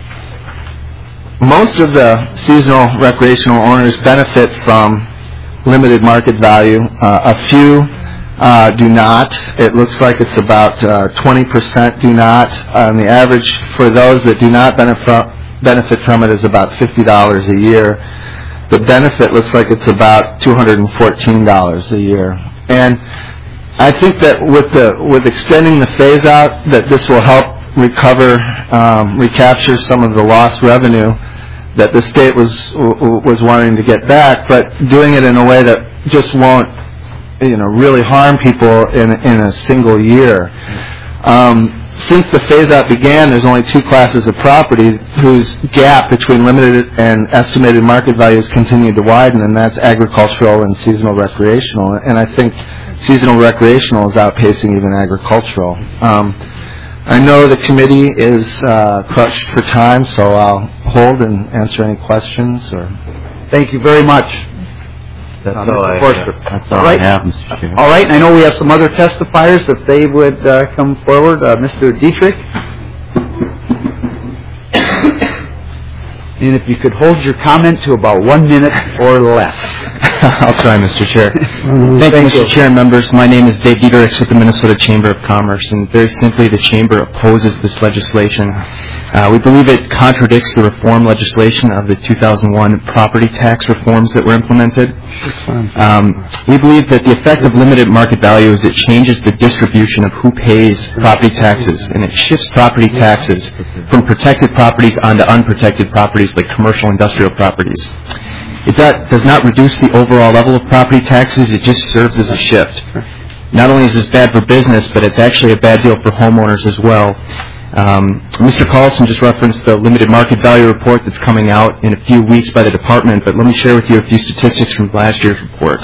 most of the seasonal recreational owners benefit from limited market value. Uh, a few uh, do not. It looks like it's about uh, twenty percent do not. On the average for those that do not benefit benefit from it is about fifty dollars a year. The benefit looks like it's about two hundred fourteen dollars a year. And I think that with the with extending the phase out, that this will help recover, um, recapture some of the lost revenue that the state was was wanting to get back, but doing it in a way that just won't, you know, really harm people in in a single year. Um, since the phase out began, there's only two classes of property whose gap between limited and estimated market values continued to widen, and that's agricultural and seasonal recreational. And I think seasonal recreational is outpacing even agricultural. Um, I know the committee is uh, crushed for time, so I'll hold and answer any questions. Or thank you very much. That's uh, all I have. That's all, all right. I have, Mister Chair. All right, and I know we have some other testifiers. If they would uh, come forward, uh, Mister Dietrich. And if you could hold your comment to about one minute or less. I'll try, Mister Chair. Thank, Thank you, Mister You. Chair and members. My name is Dave Dietrich with the Minnesota Chamber of Commerce, and very simply, the Chamber opposes this legislation. Uh, we believe it contradicts the reform legislation of the two thousand one property tax reforms that were implemented. Um, we believe that the effect of limited market value is it changes the distribution of who pays property taxes, and it shifts property taxes from protected properties onto unprotected properties like commercial industrial properties. It does not reduce the overall level of property taxes, it just serves as a shift. Not only is this bad for business, but it's actually a bad deal for homeowners as well. Um, Mister Carlson just referenced the limited market value report that's coming out in a few weeks by the department, but let me share with you a few statistics from last year's report.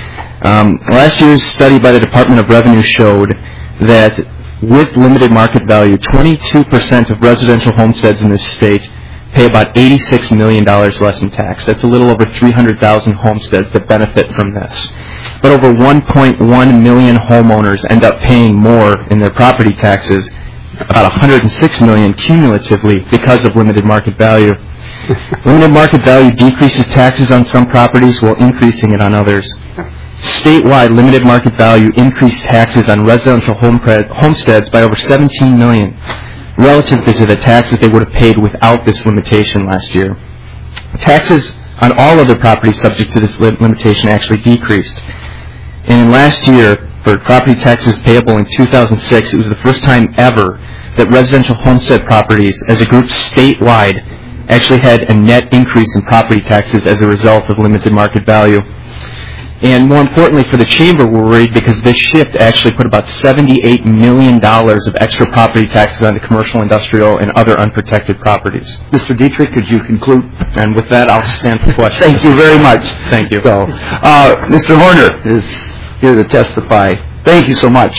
Um, last year's study by the Department of Revenue showed that with limited market value, twenty-two percent of residential homesteads in this state pay about eighty-six million dollars less in tax. That's a little over three hundred thousand homesteads that benefit from this. But over one point one million homeowners end up paying more in their property taxes, about one hundred six million cumulatively because of limited market value. Limited market value decreases taxes on some properties while increasing it on others. Statewide, limited market value increased taxes on residential homesteads by over seventeen million dollars. Relative to the taxes they would have paid without this limitation last year. Taxes on all other properties subject to this limitation actually decreased. And last year, for property taxes payable in two thousand six, it was the first time ever that residential homestead properties as a group statewide actually had a net increase in property taxes as a result of limited market value. And more importantly for the Chamber, we're worried because this shift actually put about seventy-eight million dollars of extra property taxes on the commercial, industrial, and other unprotected properties. Mister Dietrich, could you conclude? And with that, I'll stand for questions. Thank you very much. Thank you. So, uh, Mister Horner is here to testify. Thank you so much.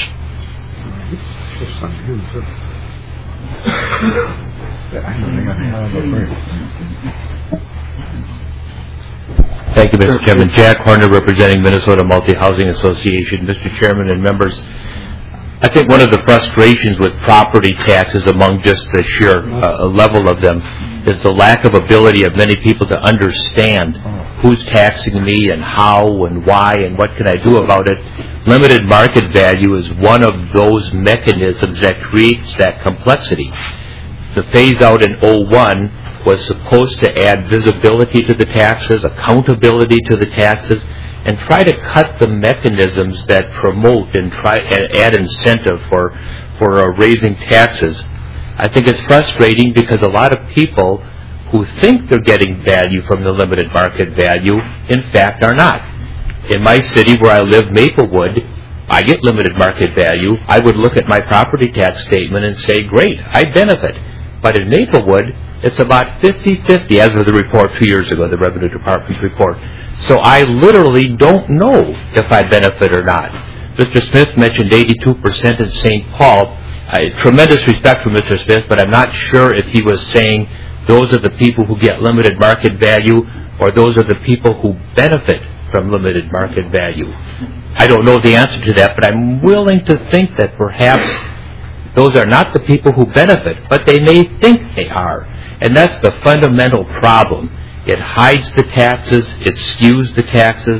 Thank you, Mister Chairman. Jack Horner, representing Minnesota Multi-Housing Association. Mister Chairman and members, I think one of the frustrations with property taxes among just the sheer uh, level of them is the lack of ability of many people to understand who's taxing me and how and why and what can I do about it. Limited market value is one of those mechanisms that creates that complexity. The phase out in oh one was supposed to add visibility to the taxes, accountability to the taxes, and try to cut the mechanisms that promote and try and add incentive for for uh, raising taxes. I think it's frustrating because a lot of people who think they're getting value from the limited market value, in fact, are not. In my city where I live, Maplewood, I get limited market value. I would look at my property tax statement and say, great, I benefit. But in Maplewood, it's about fifty-fifty as of the report two years ago, the Revenue Department's report. So I literally don't know if I benefit or not. Mister Smith mentioned eighty-two percent in Saint Paul. I, tremendous respect for Mister Smith, but I'm not sure if he was saying those are the people who get limited market value or those are the people who benefit from limited market value. I don't know the answer to that, but I'm willing to think that perhaps those are not the people who benefit, but they may think they are. And that's the fundamental problem. It hides the taxes, it skews the taxes.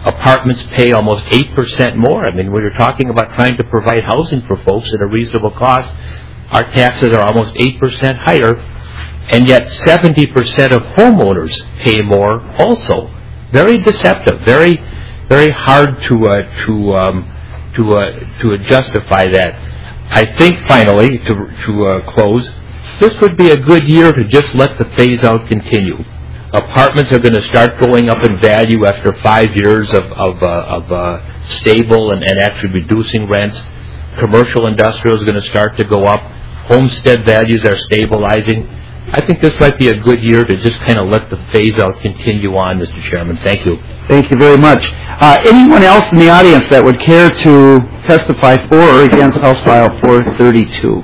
apartments pay almost eight percent more. I mean, when you're talking about trying to provide housing for folks at a reasonable cost, our taxes are almost eight percent higher, and yet seventy percent of homeowners pay more also. Very deceptive, very, very hard to, uh, to, um, to, uh, to justify that. I think, finally, to, to uh, close, this would be a good year to just let the phase-out continue. Apartments are going to start going up in value after five years of, of, uh, of uh, stable and, and actually reducing rents. Commercial industrial is going to start to go up. Homestead values are stabilizing. I think this might be a good year to just kind of let the phase-out continue on, Mister Chairman. Thank you. Thank you very much. Uh, anyone else in the audience that would care to testify for or against House File four thirty-two?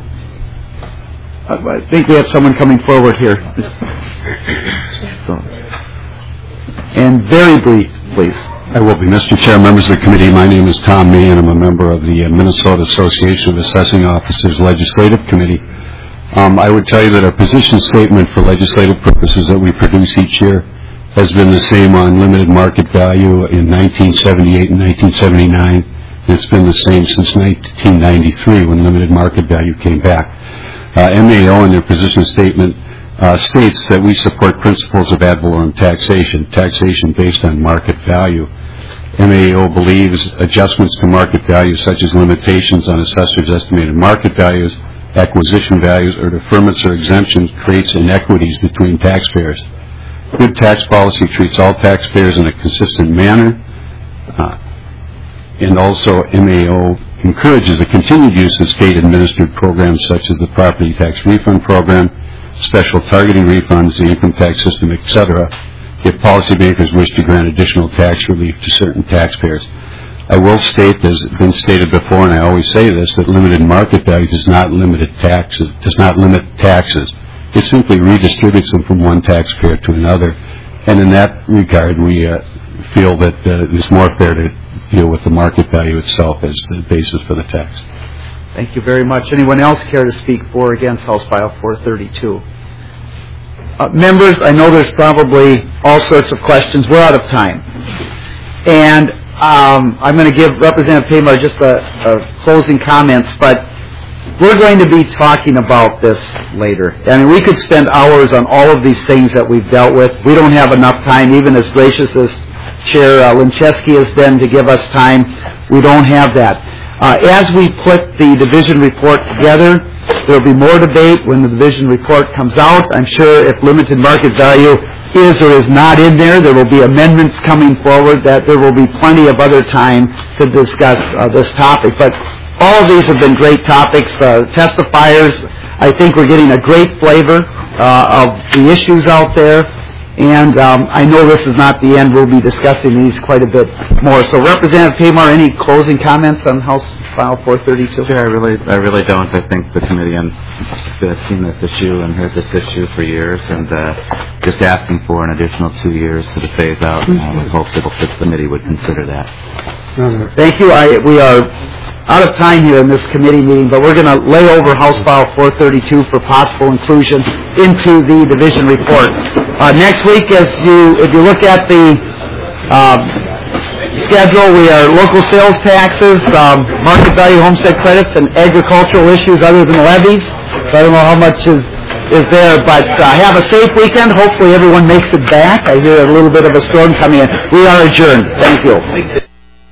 Uh, I think we have someone coming forward here. So. And very brief, please. I will be. Mister Chair, members of the committee, my name is Tom May, and I'm a member of the Minnesota Association of Assessing Officers Legislative Committee. Um, I would tell you that our position statement for legislative purposes that we produce each year has been the same on limited market value in nineteen seventy-eight and nineteen seventy-nine. And it's been the same since nineteen ninety-three when limited market value came back. Uh, M A O in their position statement uh, states that we support principles of ad valorem taxation, taxation based on market value. M A O believes adjustments to market value such as limitations on assessors' estimated market values, acquisition values, or deferments or exemptions creates inequities between taxpayers. Good tax policy treats all taxpayers in a consistent manner, uh, and also M A O encourages the continued use of state-administered programs such as the Property Tax Refund Program, special targeting refunds, the income tax system, et cetera, if policymakers wish to grant additional tax relief to certain taxpayers. I will state, as has been stated before, and I always say this, that limited market value does not limit taxes. Does not limit taxes. It simply redistributes them from one taxpayer to another, and in that regard, we uh, feel that uh, it's more fair to deal with the market value itself as the basis for the tax. Thank you very much. Anyone else care to speak for or against House File four thirty-two? Uh, members, I know there's probably all sorts of questions. We're out of time, and Um, I'm going to give Representative Pamar just a, a closing comments, but we're going to be talking about this later. I mean, we could spend hours on all of these things that we've dealt with. We don't have enough time, even as gracious as Chair uh, Lincheski has been to give us time. We don't have that. Uh, as we put the division report together, there will be more debate when the division report comes out. I'm sure if limited market value is or is not in there, there will be amendments coming forward, that there will be plenty of other time to discuss uh, this topic. But all of these have been great topics. Uh, testifiers, I think we're getting a great flavor uh, of the issues out there. And um, I know this is not the end. We'll be discussing these quite a bit more. So, Representative Pamar, any closing comments on House File four thirty-two? Sure, I really, I really don't. I think the committee has seen this issue and heard this issue for years, and uh, just asking for an additional two years to the phase out. Mm-hmm. I would hope that the committee would consider that. Mm-hmm. Thank you. I, we are out of time here in this committee meeting, but we're going to lay over House File four thirty-two for possible inclusion into the division report. Uh, next week, as you, if you look at the um, schedule, we are local sales taxes, um, market value homestead credits, and agricultural issues other than levies. So I don't know how much is is there, but uh, have a safe weekend. Hopefully everyone makes it back. I hear a little bit of a storm coming in. We are adjourned. Thank you.